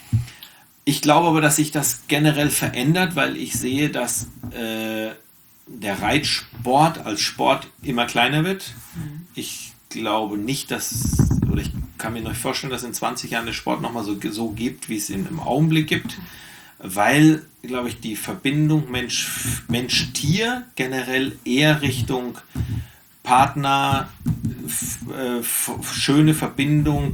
Ich glaube aber, dass sich das generell verändert, weil ich sehe, dass äh, der Reitsport als Sport immer kleiner wird. Mhm. Ich glaube nicht, dass, oder ich kann mir noch vorstellen, dass in zwanzig Jahren der Sport nochmal so, so gibt, wie es ihn im Augenblick gibt, weil, glaube ich, die Verbindung Mensch, Mensch-Tier generell eher Richtung Partner, f, äh, f, schöne Verbindung,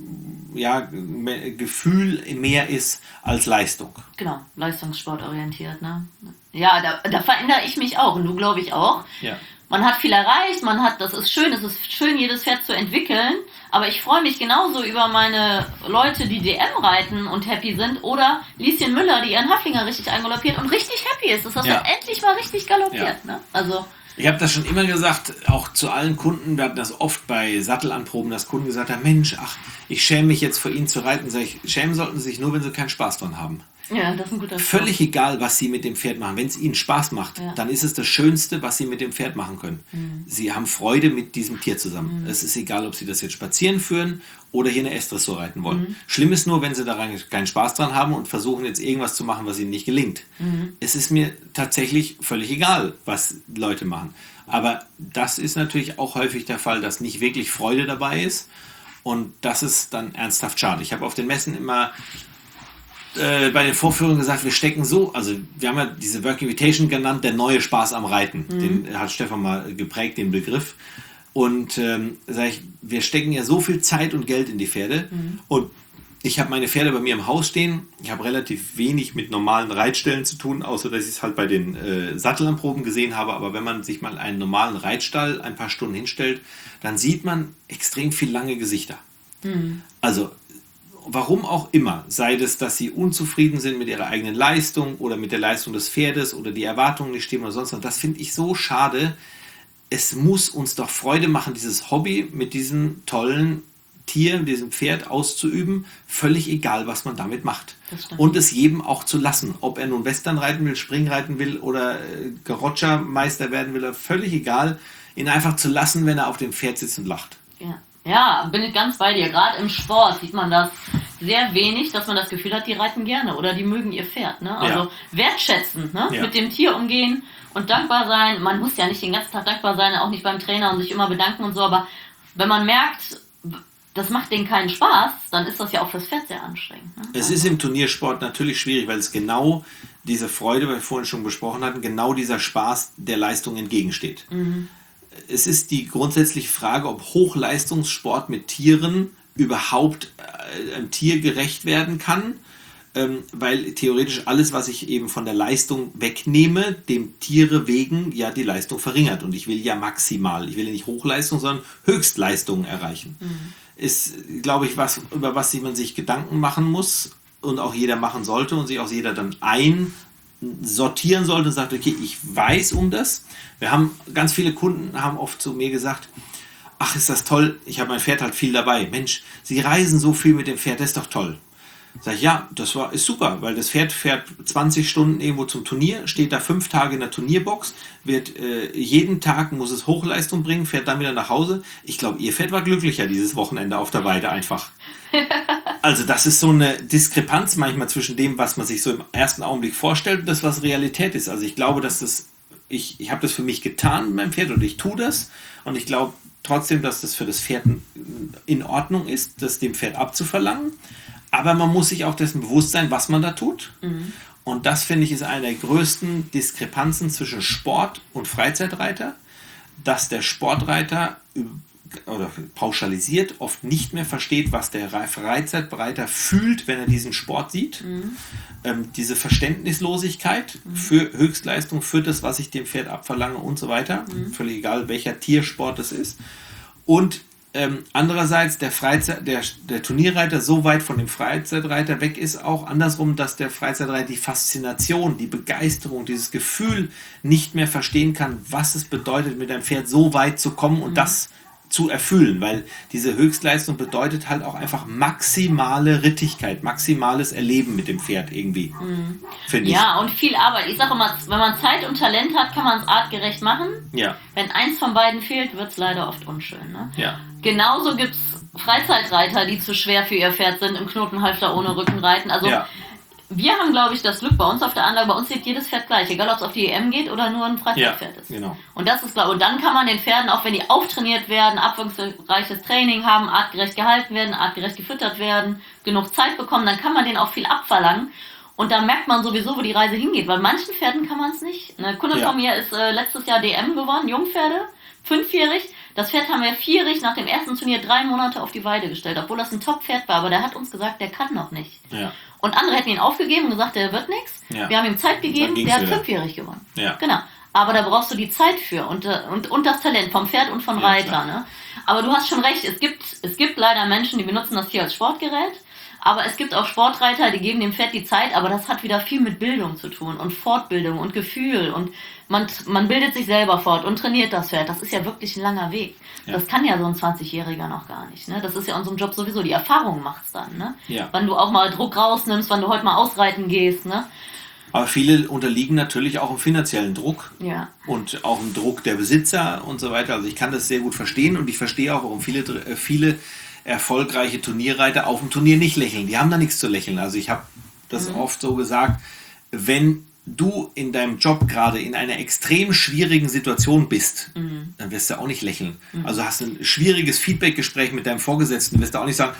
ja, Gefühl mehr ist als Leistung. Genau, leistungssportorientiert. Ne? Ja, da, da verändere ich mich auch und du, glaube ich, auch. Ja. Man hat viel erreicht, man hat, das ist schön, es ist schön, jedes Pferd zu entwickeln, aber ich freue mich genauso über meine Leute, die D M reiten und happy sind, oder Lieschen Müller, die ihren Haflinger richtig eingaloppiert und richtig happy ist. Das heißt, ja. endlich mal richtig galoppiert. Ja. Ne? Also ich habe das schon immer gesagt, auch zu allen Kunden, wir hatten das oft bei Sattelanproben, dass Kunden gesagt haben, Mensch, ach, ich schäme mich jetzt vor Ihnen zu reiten. Sag ich, schämen sollten Sie sich nur, wenn Sie keinen Spaß dran haben. Ja, das ist ein guter Spruch. Völlig egal, was sie mit dem Pferd machen. Wenn es ihnen Spaß macht, Ja. dann ist es das Schönste, was sie mit dem Pferd machen können. Mhm. Sie haben Freude mit diesem Tier zusammen. Mhm. Es ist egal, ob sie das jetzt spazieren führen oder hier eine S-Dressur reiten wollen. Mhm. Schlimm ist nur, wenn sie daran keinen Spaß dran haben und versuchen jetzt irgendwas zu machen, was ihnen nicht gelingt. Mhm. Es ist mir tatsächlich völlig egal, was Leute machen. Aber das ist natürlich auch häufig der Fall, dass nicht wirklich Freude dabei ist. Und das ist dann ernsthaft schade. Ich habe auf den Messen immer äh, bei den Vorführungen gesagt, wir stecken so, also wir haben ja diese Work Invitation genannt, der neue Spaß am Reiten. Mhm. Den hat Stefan mal geprägt, den Begriff. Und ähm, sage ich, wir stecken ja so viel Zeit und Geld in die Pferde. Mhm. Und ich habe meine Pferde bei mir im Haus stehen. Ich habe relativ wenig mit normalen Reitstellen zu tun, außer dass ich es halt bei den äh, Sattelanproben gesehen habe. Aber wenn man sich mal einen normalen Reitstall ein paar Stunden hinstellt, dann sieht man extrem viel lange Gesichter. Mhm. Also warum auch immer, sei es, dass sie unzufrieden sind mit ihrer eigenen Leistung oder mit der Leistung des Pferdes oder die Erwartungen nicht stimmen oder sonst was. Das finde ich so schade. Es muss uns doch Freude machen, dieses Hobby mit diesem tollen Tier, diesem Pferd auszuüben, völlig egal, was man damit macht. Und es jedem auch zu lassen, ob er nun Western reiten will, Springreiten will oder äh, Garoccia-Meister werden will, völlig egal, ihn einfach zu lassen, wenn er auf dem Pferd sitzt und lacht. Ja. Ja, bin ich ganz bei dir. Gerade im Sport sieht man das sehr wenig, dass man das Gefühl hat, die reiten gerne oder die mögen ihr Pferd. Ne? Also ja. wertschätzend, ne? Ja. Mit dem Tier umgehen und dankbar sein. Man muss ja nicht den ganzen Tag dankbar sein, auch nicht beim Trainer und sich immer bedanken und so, aber wenn man merkt, das macht denen keinen Spaß, dann ist das ja auch fürs Pferd sehr anstrengend. Ne? Es ist im Turniersport natürlich schwierig, weil es genau diese Freude, wie wir vorhin schon besprochen hatten, genau dieser Spaß der Leistung entgegensteht. Mhm. Es ist die grundsätzliche Frage, ob Hochleistungssport mit Tieren überhaupt äh, einem Tier gerecht werden kann, ähm, weil theoretisch alles, was ich eben von der Leistung wegnehme, dem Tiere wegen ja die Leistung verringert. Und ich will ja maximal, ich will ja nicht Hochleistung, sondern Höchstleistungen erreichen. Mhm. Ist, glaube ich, was, über was man sich Gedanken machen muss und auch jeder machen sollte und sich auch jeder dann ein sortieren sollte und sagt, okay, ich weiß um das. Wir haben, ganz viele Kunden haben oft zu mir gesagt, ach, ist das toll, ich habe mein Pferd halt viel dabei. Mensch, Sie reisen so viel mit dem Pferd, das ist doch toll. Sag ich, ja, das war, ist super, weil das Pferd fährt zwanzig Stunden irgendwo zum Turnier, steht da fünf Tage in der Turnierbox, wird äh, jeden Tag, muss es Hochleistung bringen, fährt dann wieder nach Hause. Ich glaube, Ihr Pferd war glücklicher dieses Wochenende auf der Weide einfach. Also das ist so eine Diskrepanz manchmal zwischen dem, was man sich so im ersten Augenblick vorstellt und das, was Realität ist. Also ich glaube, dass das, ich, ich habe das für mich getan mit meinem Pferd und ich tue das und ich glaube trotzdem, dass das für das Pferd in Ordnung ist, das dem Pferd abzuverlangen. Aber man muss sich auch dessen bewusst sein, was man da tut. Mhm. Und das, finde ich, ist eine der größten Diskrepanzen zwischen Sport und Freizeitreiter, dass der Sportreiter oder pauschalisiert oft nicht mehr versteht, was der Freizeitreiter fühlt, wenn er diesen Sport sieht. Mhm. Ähm, diese Verständnislosigkeit mhm. für Höchstleistung, für das, was ich dem Pferd abverlange und so weiter. Mhm. Völlig egal, welcher Tiersport es ist. Und Ähm, andererseits der, Freizeit, der, der Turnierreiter so weit von dem Freizeitreiter weg ist, auch andersrum, dass der Freizeitreiter die Faszination, die Begeisterung, dieses Gefühl nicht mehr verstehen kann, was es bedeutet, mit einem Pferd so weit zu kommen und mhm. das zu erfüllen, weil diese Höchstleistung bedeutet halt auch einfach maximale Rittigkeit, maximales Erleben mit dem Pferd irgendwie, mhm. finde ich. Ja, und viel Arbeit. Ich sage immer, wenn man Zeit und Talent hat, kann man es artgerecht machen. Ja. Wenn eins von beiden fehlt, wird es leider oft unschön. Ne? Ja. Genauso gibt es Freizeitreiter, die zu schwer für ihr Pferd sind, im Knotenhalfter ohne Rücken reiten. Also ja. wir haben, glaube ich, das Glück bei uns auf der Anlage, bei uns sieht jedes Pferd gleich, egal ob es auf die E M geht oder nur ein Freizeitpferd ja, ist. Genau. Und das ist, glaube und dann kann man den Pferden, auch wenn die auftrainiert werden, abwechslungsreiches Training haben, artgerecht gehalten werden, artgerecht gefüttert werden, genug Zeit bekommen, dann kann man denen auch viel abverlangen. Und da merkt man sowieso, wo die Reise hingeht, weil manchen Pferden kann man es nicht. Eine Kundin ja. von mir ist äh, letztes Jahr D M gewonnen, Jungpferde, fünfjährig. Das Pferd haben wir vierig nach dem ersten Turnier drei Monate auf die Weide gestellt, obwohl das ein Top-Pferd war, aber der hat uns gesagt, der kann noch nicht. Ja. Und andere hätten ihn aufgegeben und gesagt, der wird nichts. Ja. Wir haben ihm Zeit gegeben, der hat wieder. fünfjährig gewonnen. Ja. Genau. Aber da brauchst du die Zeit für und, und, und das Talent vom Pferd und vom ja, Reiter. Ne? Aber du hast schon recht, es gibt, es gibt leider Menschen, die benutzen das Tier als Sportgerät. Aber es gibt auch Sportreiter, die geben dem Pferd die Zeit, aber das hat wieder viel mit Bildung zu tun und Fortbildung und Gefühl und man, man bildet sich selber fort und trainiert das Pferd. Das ist ja wirklich ein langer Weg. Ja. Das kann ja so ein zwanzigjähriger noch gar nicht. Ne? Das ist ja in unserem Job sowieso, die Erfahrung macht's dann. Ne? Ja. Wann du auch mal Druck rausnimmst, wann du heute mal ausreiten gehst. Ne? Aber viele unterliegen natürlich auch im finanziellen Druck ja. und auch im Druck der Besitzer und so weiter. Also ich kann das sehr gut verstehen und ich verstehe auch, warum viele, viele erfolgreiche Turnierreiter auf dem Turnier nicht lächeln. Die haben da nichts zu lächeln. Also ich habe das mhm. oft so gesagt, wenn du in deinem Job gerade in einer extrem schwierigen Situation bist, mhm. dann wirst du auch nicht lächeln. Mhm. Also hast du ein schwieriges Feedbackgespräch mit deinem Vorgesetzten, wirst du auch nicht sagen,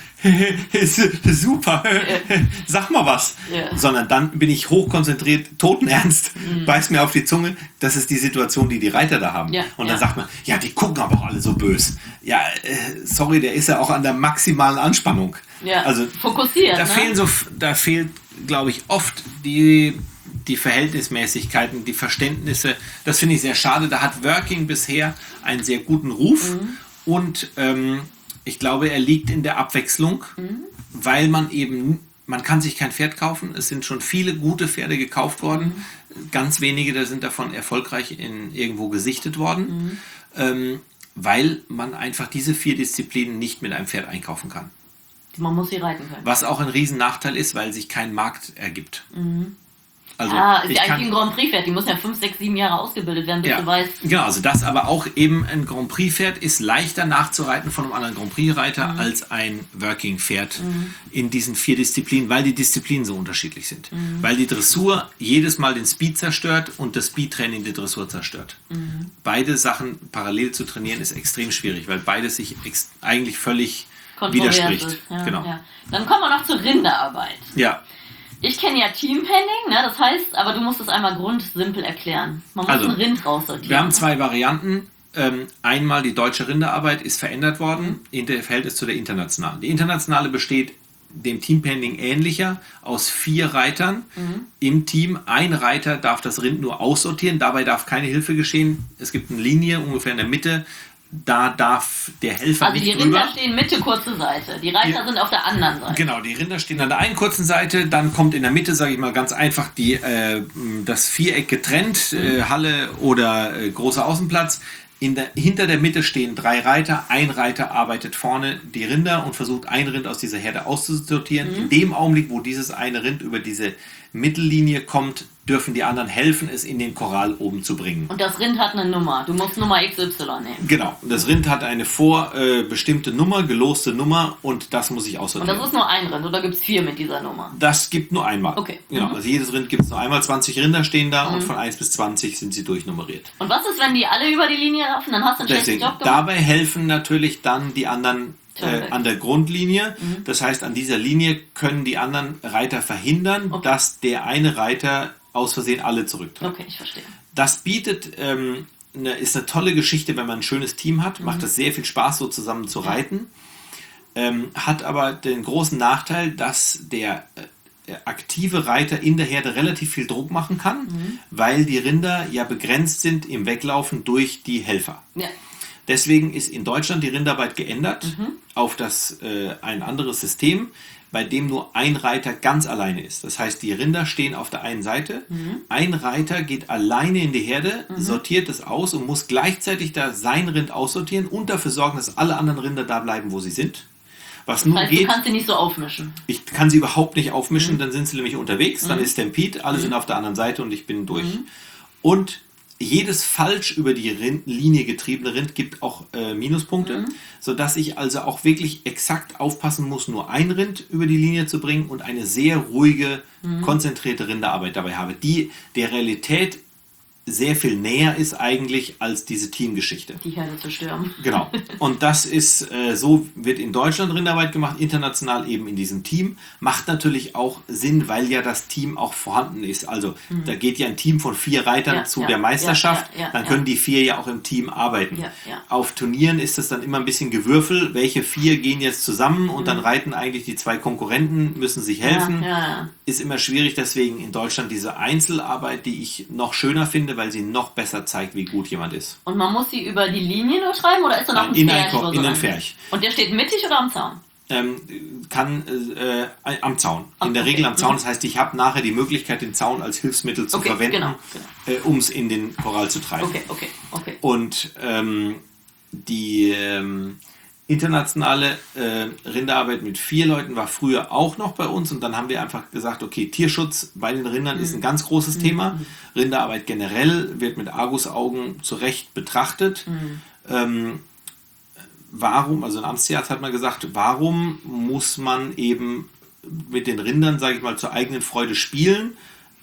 super, sag mal was. Ja. Sondern dann bin ich hochkonzentriert, totenernst, mhm. beiß mir auf die Zunge, das ist die Situation, die die Reiter da haben. Ja. Und dann ja. sagt man, ja, die gucken aber auch alle so böse. Ja, äh, sorry, der ist ja auch an der maximalen Anspannung. Ja. Also fokussiert. Da ne? fehlen so, da fehlt, glaube ich, oft die die Verhältnismäßigkeiten, die Verständnisse. Das finde ich sehr schade. Da hat Working bisher einen sehr guten Ruf mhm. und ähm, ich glaube, er liegt in der Abwechslung, mhm. weil man eben, man kann sich kein Pferd kaufen. Es sind schon viele gute Pferde gekauft worden. Mhm. Ganz wenige, da sind davon erfolgreich in, irgendwo gesichtet worden, mhm. ähm, weil man einfach diese vier Disziplinen nicht mit einem Pferd einkaufen kann. Man muss sie reiten können. Was auch ein Riesennachteil ist, weil sich kein Markt ergibt. Mhm. Also ja, ist ja eigentlich ein Grand Prix-Pferd. Die muss ja fünf, sechs, sieben Jahre ausgebildet werden, bis ja, du weißt. Genau, also das aber auch eben ein Grand Prix-Pferd ist leichter nachzureiten von einem anderen Grand Prix-Reiter mhm. als ein Working-Pferd mhm. in diesen vier Disziplinen, weil die Disziplinen so unterschiedlich sind. Mhm. Weil die Dressur jedes Mal den Speed zerstört und das Speed-Training die Dressur zerstört. Mhm. Beide Sachen parallel zu trainieren ist extrem schwierig, weil beides sich ex- eigentlich völlig widerspricht. Ja, genau. Ja. Dann kommen wir noch zur Rinderarbeit. Ja. Ich kenne ja Teampenning, ne? Das heißt, aber du musst es einmal grundsimpel erklären. Man muss also, ein Rind raussortieren. Wir haben zwei Varianten. Ähm, einmal die deutsche Rinderarbeit ist verändert worden im Verhältnis zu der internationalen. Die internationale besteht dem Teampenning ähnlicher aus vier Reitern mhm. im Team. Ein Reiter darf das Rind nur aussortieren, dabei darf keine Hilfe geschehen. Es gibt eine Linie ungefähr in der Mitte. Da darf der Helfer also nicht die Rinder drüber. Stehen Mitte, kurze Seite. Die Reiter ja. sind auf der anderen Seite. Genau, die Rinder stehen an der einen kurzen Seite. Dann kommt in der Mitte, sage ich mal ganz einfach, die, äh, das Viereck getrennt, mhm. äh, Halle oder äh, großer Außenplatz. In der, hinter der Mitte stehen drei Reiter. Ein Reiter arbeitet vorne die Rinder und versucht, ein Rind aus dieser Herde auszusortieren. Mhm. In dem Augenblick, wo dieses eine Rind über diese Mittellinie kommt, dürfen die anderen helfen, es in den Korral oben zu bringen. Und das Rind hat eine Nummer. Du musst Nummer X Y nehmen. Genau. Das Rind hat eine vorbestimmte äh, Nummer, geloste Nummer und das muss ich aussortieren. Und das ist nur ein Rind oder gibt es vier mit dieser Nummer? Das gibt nur einmal. Okay. Genau. Mhm. Also jedes Rind gibt es nur einmal. zwanzig Rinder stehen da mhm. und von eins bis zwanzig sind sie durchnummeriert. Und was ist, wenn die alle über die Linie laufen? Dann hast du einen Deswegen, schlechten Job gemacht. Dabei helfen natürlich dann die anderen äh, an der Grundlinie. Mhm. Das heißt, an dieser Linie können die anderen Reiter verhindern, okay. dass der eine Reiter aus Versehen alle zurückträgt. Okay, ich verstehe. Das bietet, ähm, eine, ist eine tolle Geschichte, wenn man ein schönes Team hat. Mhm. Macht es sehr viel Spaß, so zusammen zu reiten. Ähm, hat aber den großen Nachteil, dass der äh, aktive Reiter in der Herde relativ viel Druck machen kann, mhm. weil die Rinder ja begrenzt sind im Weglaufen durch die Helfer. Ja. Deswegen ist in Deutschland die Rindarbeit geändert mhm. auf das, äh, ein anderes System, bei dem nur ein Reiter ganz alleine ist. Das heißt, die Rinder stehen auf der einen Seite, mhm. ein Reiter geht alleine in die Herde, mhm. sortiert es aus und muss gleichzeitig da sein Rind aussortieren und dafür sorgen, dass alle anderen Rinder da bleiben, wo sie sind. Was das nun heißt, geht, du kannst sie nicht so aufmischen. Ich kann sie überhaupt nicht aufmischen, mhm. dann sind sie nämlich unterwegs, dann mhm. ist Stampede, alle mhm. sind auf der anderen Seite und ich bin durch. Mhm. Und jedes falsch über die Rind, Linie getriebene Rind gibt auch äh, Minuspunkte, mhm. sodass ich also auch wirklich exakt aufpassen muss, nur ein Rind über die Linie zu bringen und eine sehr ruhige, mhm. konzentrierte Rinderarbeit dabei habe, die der Realität sehr viel näher ist eigentlich als diese Teamgeschichte. Die Herde zu stürmen. Genau. Und das ist, äh, so wird in Deutschland Rindarbeit gemacht, international eben in diesem Team. Macht natürlich auch Sinn, weil ja das Team auch vorhanden ist. Also mhm. da geht ja ein Team von vier Reitern ja, zu ja, der Meisterschaft, ja, ja, dann ja. können die vier ja auch im Team arbeiten. Ja, ja. Auf Turnieren ist es dann immer ein bisschen Gewürfel, welche vier gehen jetzt zusammen und mhm. dann reiten eigentlich die zwei Konkurrenten, müssen sich helfen. Ja, ja. Ist immer schwierig, deswegen in Deutschland diese Einzelarbeit, die ich noch schöner finde, weil sie noch besser zeigt, wie gut jemand ist. Und man muss sie über die Linie nur schreiben oder ist da noch ein in Pferch? Ein, oder in so den Pferch. Und der steht mittig oder am Zaun? ähm, kann äh, am Zaun. In Ach, der okay. Regel am Zaun. Mhm. Das heißt, ich habe nachher die Möglichkeit, den Zaun als Hilfsmittel zu Okay, verwenden, genau, äh, um es in den Korall zu treiben. Okay, okay, okay. Und ähm, die ähm, internationale äh, Rinderarbeit mit vier Leuten war früher auch noch bei uns und dann haben wir einfach gesagt, okay, Tierschutz bei den Rindern Mhm. ist ein ganz großes mhm. Thema. Rinderarbeit generell wird mit Argusaugen zu Recht betrachtet. Mhm. Ähm, warum, also ein Amtstierarzt hat mal gesagt, warum muss man eben mit den Rindern, sage ich mal, zur eigenen Freude spielen,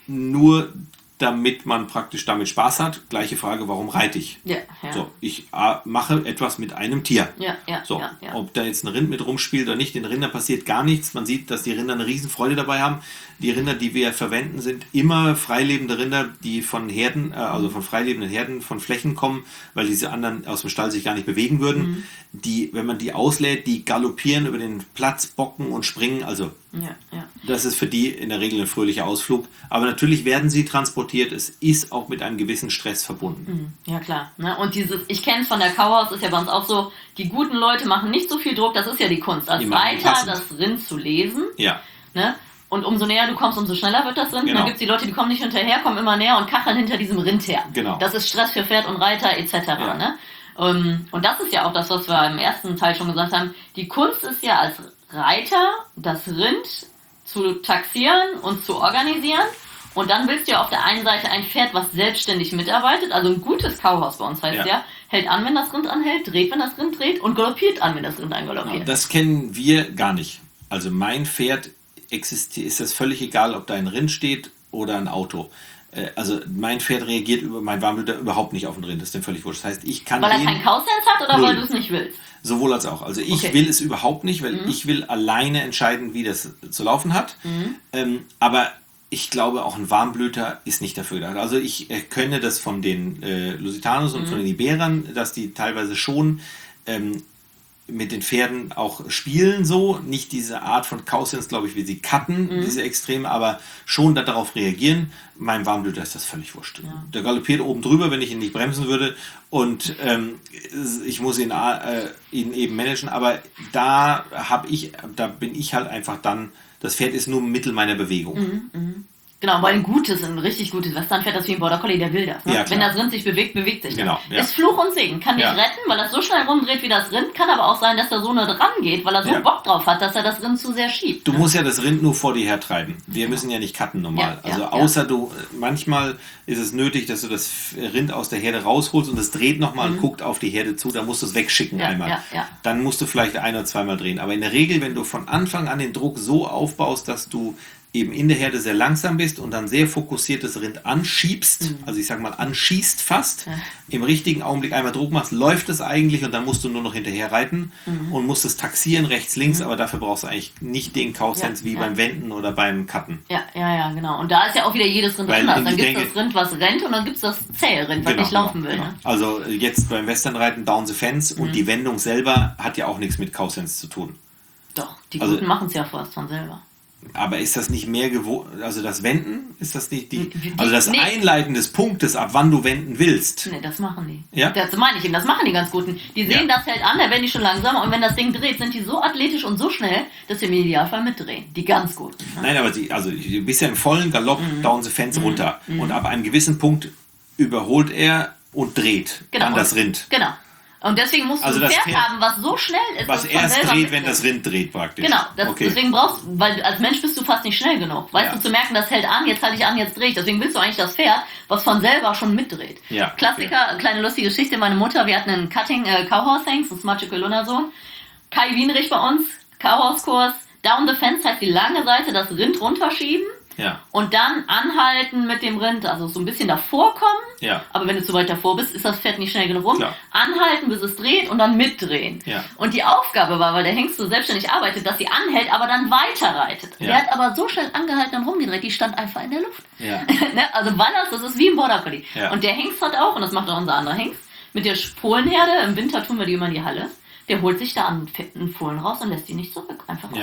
nur damit man praktisch damit Spaß hat. Gleiche Frage, warum reite ich? Ja, ja. So, ich äh, mache etwas mit einem Tier. Ja, ja, so, ja, ja. Ob da jetzt ein Rind mit rumspielt oder nicht, den Rindern passiert gar nichts. Man sieht, dass die Rinder eine Riesenfreude dabei haben. Die Rinder, die wir verwenden, sind immer freilebende Rinder, die von Herden, äh, also von freilebenden Herden, von Flächen kommen, weil diese anderen aus dem Stall sich gar nicht bewegen würden. Mhm. Die, wenn man die auslädt, die galoppieren über den Platz, bocken und springen. Also ja, ja. das ist für die in der Regel ein fröhlicher Ausflug. Aber natürlich werden sie transportiert. Es ist auch mit einem gewissen Stress verbunden. Ja, klar. Ne? Und dieses, ich kenne es von der Kauhaus, ist ja bei uns auch so, die guten Leute machen nicht so viel Druck, das ist ja die Kunst. Als Die machen Reiter passend. das Rind zu lesen. Ja. Ne? Und umso näher du kommst, umso schneller wird das Rind. Genau. Dann gibt es die Leute, die kommen nicht hinterher, kommen immer näher und kacheln hinter diesem Rind her. Genau. Das ist Stress für Pferd und Reiter et cetera. Ja. Ne? Um, und das ist ja auch das, was wir im ersten Teil schon gesagt haben. Die Kunst ist ja als Reiter, das Rind zu taxieren und zu organisieren. Und dann willst du ja auf der einen Seite ein Pferd, was selbstständig mitarbeitet. Also ein gutes Kauhaus bei uns heißt ja, ja hält an, wenn das Rind anhält, dreht, wenn das Rind dreht und galoppiert an, wenn das Rind angaloppiert. Das kennen wir gar nicht. Also mein Pferd existiert, ist das völlig egal, ob da ein Rind steht oder ein Auto. Also mein Pferd reagiert über mein Warmblüter überhaupt nicht auf den Rind, das ist dem völlig wurscht. Das heißt, ich kann Weil er keinen Kausens hat oder null. Weil du es nicht willst? Sowohl als auch. Also ich Okay. will es überhaupt nicht, weil Mhm. ich will alleine entscheiden, wie das zu laufen hat. Mhm. Ähm, aber ich glaube, auch ein Warmblüter ist nicht dafür gedacht. Also ich äh, kenne das von den äh, Lusitanos und Mhm. von den Iberern, dass die teilweise schon ähm, mit den Pferden auch spielen so. Nicht diese Art von Kausens, glaube ich, wie sie cutten, Mhm. diese Extreme, aber schon darauf reagieren. Meinem Warmblüter ist das völlig wurscht. Ja. Der galoppiert oben drüber, wenn ich ihn nicht bremsen würde. Und ähm, ich muss ihn, äh, ihn eben managen. Aber da habe ich, da bin ich halt einfach dann, das Pferd ist nur Mittel meiner Bewegung. Mhm, mhm. Genau, weil ein gutes, ein richtig gutes Westernpferd, das ist wie ein Border Collie, der will das. Ne? Ja, klar. Wenn das Rind sich bewegt, bewegt sich das. Genau, ja. Ist Fluch und Segen. Kann dich Ja. retten, weil das so schnell rumdreht wie das Rind. Kann aber auch sein, dass der so nah dran geht, weil er so Ja. Bock drauf hat, dass er das Rind zu sehr schiebt. Du ne? musst ja das Rind nur vor dir hertreiben. Wir müssen ja nicht cutten normal. Ja, ja, also ja. außer du, manchmal ist es nötig, dass du das Rind aus der Herde rausholst und es dreht nochmal und guckt auf die Herde zu, dann musst du es wegschicken Mhm. Ja, einmal. ja, ja. Dann musst du vielleicht ein oder zweimal drehen. Aber in der Regel, wenn du von Anfang an den Druck so aufbaust, dass du eben in der Herde sehr langsam bist und dann sehr fokussiert das Rind anschiebst, also ich sag mal anschießt fast, Mhm. Ja. im richtigen Augenblick einmal Druck machst, läuft es eigentlich und dann musst du nur noch hinterher reiten Mhm. und musst es taxieren rechts, links, aber dafür brauchst du eigentlich nicht den Kausens Ja, wie ja. beim Wenden oder beim Cutten. Ja, ja, ja, genau. Und da ist ja auch wieder jedes Rind Weil anders. ich Dann gibt es denke- das Rind, was rennt und dann gibt es das zähe Rind, was nicht laufen will. genau. Ne? Also jetzt beim Westernreiten Down the Fence Mhm. und die Wendung selber hat ja auch nichts mit Kausens zu tun. Doch, die Also- Guten machen es ja fast von selber. Aber ist das nicht mehr gewohnt, also das Wenden, ist das nicht die, Die- also das nee. Einleiten des Punktes, ab wann du wenden willst? Ne, das machen die. Ja? Das meine ich eben, das machen die ganz Guten. Die sehen Ja. das hält an, da werden die schon langsamer und wenn das Ding dreht, sind die so athletisch und so schnell, dass sie im Idealfall mitdrehen. Die ganz Guten. Ne? Nein, aber die, also du bist ja im vollen Galopp Mhm. down the fence runter und ab einem gewissen Punkt überholt er und dreht Genau. an das Rind. Genau. Und deswegen musst du Also ein das Pferd Pferd- haben, was so schnell ist, Was dass es von erst selber dreht, wenn mitdreht. das Rind dreht praktisch. Genau, das, okay. deswegen brauchst du, weil als Mensch bist du fast nicht schnell genug. Weißt Ja. du, zu merken, das hält an, jetzt halte ich an, jetzt drehe ich. Deswegen willst du eigentlich das Pferd, was von selber schon mitdreht. Ja, Klassiker, kleine lustige Geschichte, meine Mutter, wir hatten einen Cutting äh, Cowhorse Hanks, das ist Magical Lundersohn. Kai Wienrich bei uns, Cowhorse-Kurs, Down the Fence heißt die lange Seite, das Rind runterschieben. Ja, Und dann anhalten mit dem Rind, also so ein bisschen davor kommen. ja. Aber wenn du zu weit davor bist, ist das Pferd nicht schnell genug rum. Klar. Anhalten, bis es dreht und dann mitdrehen. Ja. Und die Aufgabe war, weil der Hengst so selbstständig arbeitet, dass sie anhält, aber dann weiter reitet. Ja. Der hat aber so schnell angehalten und rumgedreht, die stand einfach in der Luft. Ja. Ne? Also Wallers, das ist wie ein Border Collie. Ja. Und der Hengst hat auch, und das macht auch unser anderer Hengst, mit der Fohlenherde, im Winter tun wir die immer in die Halle, der holt sich da einen fetten Fohlen raus und lässt die nicht zurück. Einfach aus Ja. Spaß.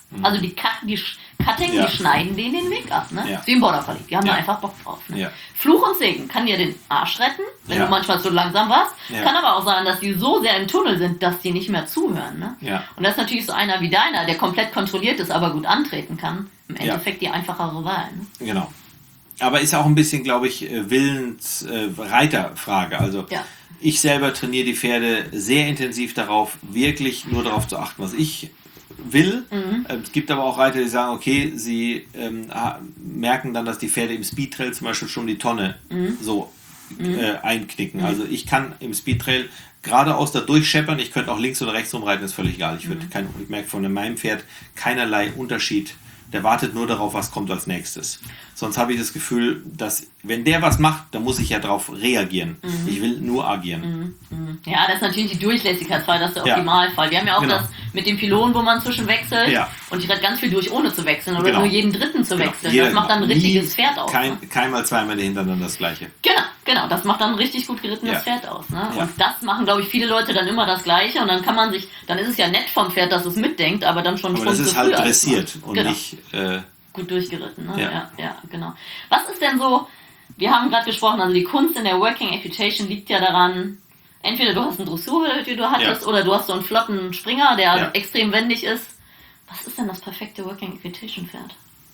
Also die, Cut, die Sch- Cutting, Ja. die schneiden denen den Weg ab. Ne? Ja. Wie im Border Collie. Die haben Ja. da einfach Bock drauf. Ne? Ja. Fluch und Segen kann dir den Arsch retten, wenn Ja. du manchmal zu langsam warst. Ja. Kann aber auch sein, dass die so sehr im Tunnel sind, dass die nicht mehr zuhören. Ne? Ja. Und das ist natürlich so einer wie deiner, der komplett kontrolliert ist, aber gut antreten kann. Im Endeffekt die einfachere Wahl. Ne? Genau. Aber ist auch ein bisschen, glaube ich, Willens-Reiterfrage. Also Ja. ich selber trainiere die Pferde sehr intensiv darauf, wirklich nur darauf zu achten, was ich will. Mhm. Äh, Es gibt aber auch Reiter, die sagen, okay, sie ähm, ha- merken dann, dass die Pferde im Speedtrail zum Beispiel schon die Tonne Mhm. so äh, einknicken. Also ich kann im Speedtrail geradeaus da durchscheppern, ich könnte auch links oder rechts rumreiten, ist völlig egal. Ich, würd kein, ich merke von meinem Pferd keinerlei Unterschied. Der wartet nur darauf, was kommt als nächstes. Sonst habe ich das Gefühl, dass wenn der was macht, dann muss ich ja darauf reagieren. Ich will nur agieren. Ja, das ist natürlich die Durchlässigkeitsfall, das ist der Ja. Optimalfall. Wir haben ja auch Genau. das mit dem Pylonen, wo man zwischenwechselt Ja. und ich rette ganz viel durch, ohne zu wechseln oder Genau. nur jeden dritten zu Genau. wechseln. Jeder- Das macht dann ein nie- richtiges Pferd aus. Ne? Kein, keinmal zweimal hintereinander das gleiche. Genau, genau. Das macht dann ein richtig gut gerittenes Ja. Pferd aus. Ne? Ja. Und das machen, glaube ich, viele Leute dann immer das Gleiche und dann kann man sich, dann ist es ja nett vom Pferd, dass es mitdenkt, aber dann schon Aber schon das ist zu halt früh dressiert als- und genau. nicht... Äh, Gut durchgeritten. Ne? Ja. Ja. ja, genau. Was ist denn so, wir haben gerade gesprochen, also die Kunst in der Working Equitation liegt ja daran, entweder du hast einen Dressur, wie du hattest, Ja. oder du hast so einen flotten Springer, der Ja. extrem wendig ist. Was ist denn das perfekte Working Equitation Pferd?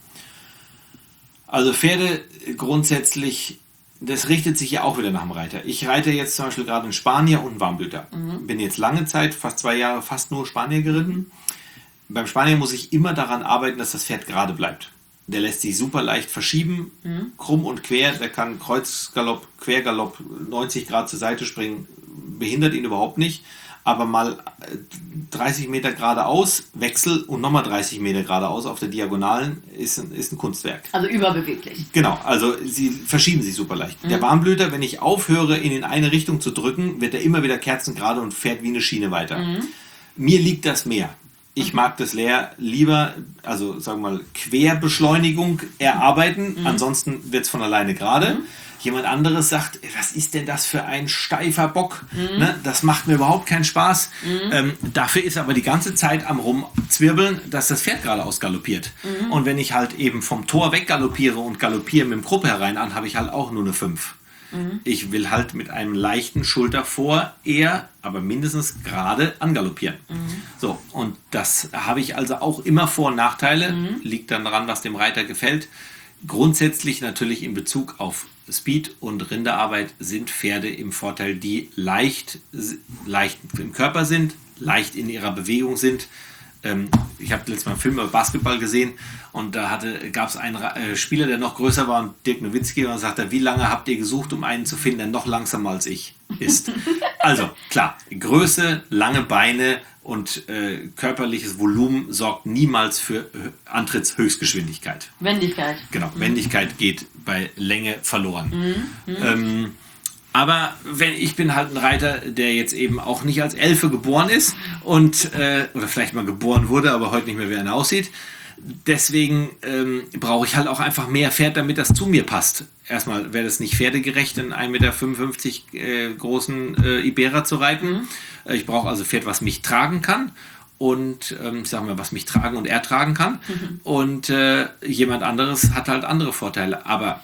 Also Pferde grundsätzlich, das richtet sich ja auch wieder nach dem Reiter. Ich reite jetzt zum Beispiel gerade einen Spanier und einen Warmblüter. Bin jetzt lange Zeit, fast zwei Jahre, fast nur Spanier geritten. Beim Spanier muss ich immer daran arbeiten, dass das Pferd gerade bleibt. Der lässt sich super leicht verschieben, krumm und quer. Der kann Kreuzgalopp, Quergalopp, neunzig Grad zur Seite springen, behindert ihn überhaupt nicht. Aber mal dreißig Meter geradeaus, Wechsel und nochmal dreißig Meter geradeaus auf der Diagonalen ist ein, ist ein Kunstwerk. Also überbeweglich. Genau, also sie verschieben sich super leicht. Der Warmblüter, wenn ich aufhöre, ihn in eine Richtung zu drücken, wird er immer wieder kerzengerade und fährt wie eine Schiene weiter. Mir liegt das mehr. Ich mag das leer lieber, also sagen wir mal, Querbeschleunigung erarbeiten, ansonsten wird es von alleine gerade. Jemand anderes sagt, was ist denn das für ein steifer Bock? Ne, das macht mir überhaupt keinen Spaß. Ähm, dafür ist aber die ganze Zeit am Rumzwirbeln, dass das Pferd geradeaus galoppiert. Und wenn ich halt eben vom Tor weggaloppiere und galoppiere mit dem Gruppe herein an, habe ich halt auch nur eine fünf. Ich will halt mit einem leichten Schulter vor eher, aber mindestens gerade angaloppieren. So, und das habe ich also auch immer Vor- und Nachteile. Liegt dann daran, was dem Reiter gefällt. Grundsätzlich natürlich in Bezug auf Speed und Rinderarbeit sind Pferde im Vorteil, die leicht, leicht im Körper sind, leicht in ihrer Bewegung sind. Ähm, ich habe letztes Mal einen Film über Basketball gesehen und da gab es einen äh, Spieler, der noch größer war, und Dirk Nowitzki, und dann sagt er, wie lange habt ihr gesucht, um einen zu finden, der noch langsamer als ich ist? Also klar, Größe, lange Beine und äh, körperliches Volumen sorgt niemals für äh, Antrittshöchstgeschwindigkeit. Wendigkeit. Genau, Wendigkeit geht bei Länge verloren. Ähm, aber wenn ich bin halt ein Reiter, der jetzt eben auch nicht als Elfe geboren ist und äh, oder vielleicht mal geboren wurde, aber heute nicht mehr wie einer aussieht. Deswegen ähm, brauche ich halt auch einfach mehr Pferd, damit das zu mir passt. Erstmal wäre das nicht pferdegerecht, einen eins Komma fünfundfünfzig Meter äh, großen äh, Iberer zu reiten. Äh, ich brauche also Pferd, was mich tragen kann. Und ähm, ich sage mal, was mich tragen und er tragen kann. Mhm. Und äh, jemand anderes hat halt andere Vorteile. Aber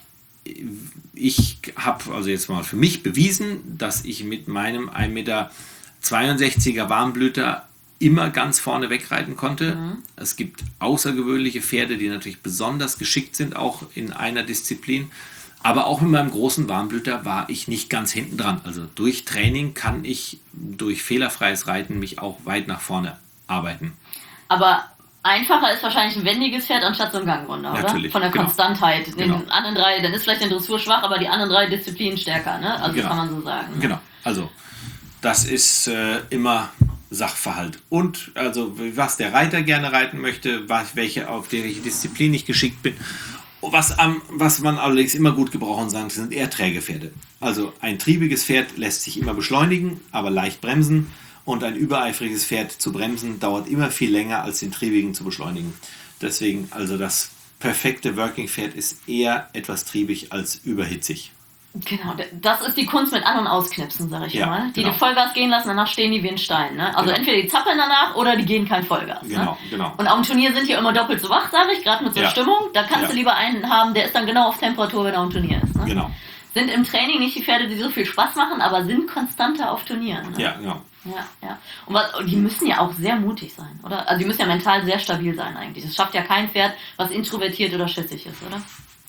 ich habe also jetzt mal für mich bewiesen, dass ich mit meinem eins Komma zweiundsechziger Meter Warmblüter immer ganz vorne wegreiten konnte. Mhm. Es gibt außergewöhnliche Pferde, die natürlich besonders geschickt sind, auch in einer Disziplin. Aber auch mit meinem großen Warmblüter war ich nicht ganz hinten dran. Also durch Training kann ich durch fehlerfreies Reiten mich auch weit nach vorne arbeiten. Aber einfacher ist wahrscheinlich ein wendiges Pferd anstatt so ein Gangrunder, oder? Natürlich, Von der genau. Konstantheit. Den Genau. anderen drei, dann ist vielleicht der Dressur schwach, aber die anderen drei Disziplinen stärker, ne? Also Genau. kann man so sagen. Ne? Genau, also das ist äh, immer Sachverhalt. Und also was der Reiter gerne reiten möchte, was, welche, auf welche Disziplin ich geschickt bin. Was, am, was man allerdings immer gut gebrauchen kann, sind eher träge Pferde. Also ein triebiges Pferd lässt sich immer beschleunigen, aber leicht bremsen. Und ein übereifriges Pferd zu bremsen dauert immer viel länger als den triebigen zu beschleunigen. Deswegen, also das perfekte Working-Pferd ist eher etwas triebig als überhitzig. Genau, das ist die Kunst mit An- und Ausknipsen, sag ich Ja, mal. Die genau. die Vollgas gehen lassen, danach stehen die wie ein Stein. Ne? Also Genau. entweder die zappeln danach oder die gehen kein Vollgas. Genau, ne? genau. Und auf dem Turnier sind die immer doppelt so wach, sage ich, gerade mit so Ja. Stimmung. Da kannst Ja. du lieber einen haben, der ist dann genau auf Temperatur, wenn er auf dem Turnier ist. Ne? Genau. Sind im Training nicht die Pferde, die so viel Spaß machen, aber sind konstanter auf Turnieren. Ne? Ja, genau. Ja, ja. Und, was, und die müssen ja auch sehr mutig sein, oder? Also die müssen ja mental sehr stabil sein eigentlich. Das schafft ja kein Pferd, was introvertiert oder schissig ist, oder?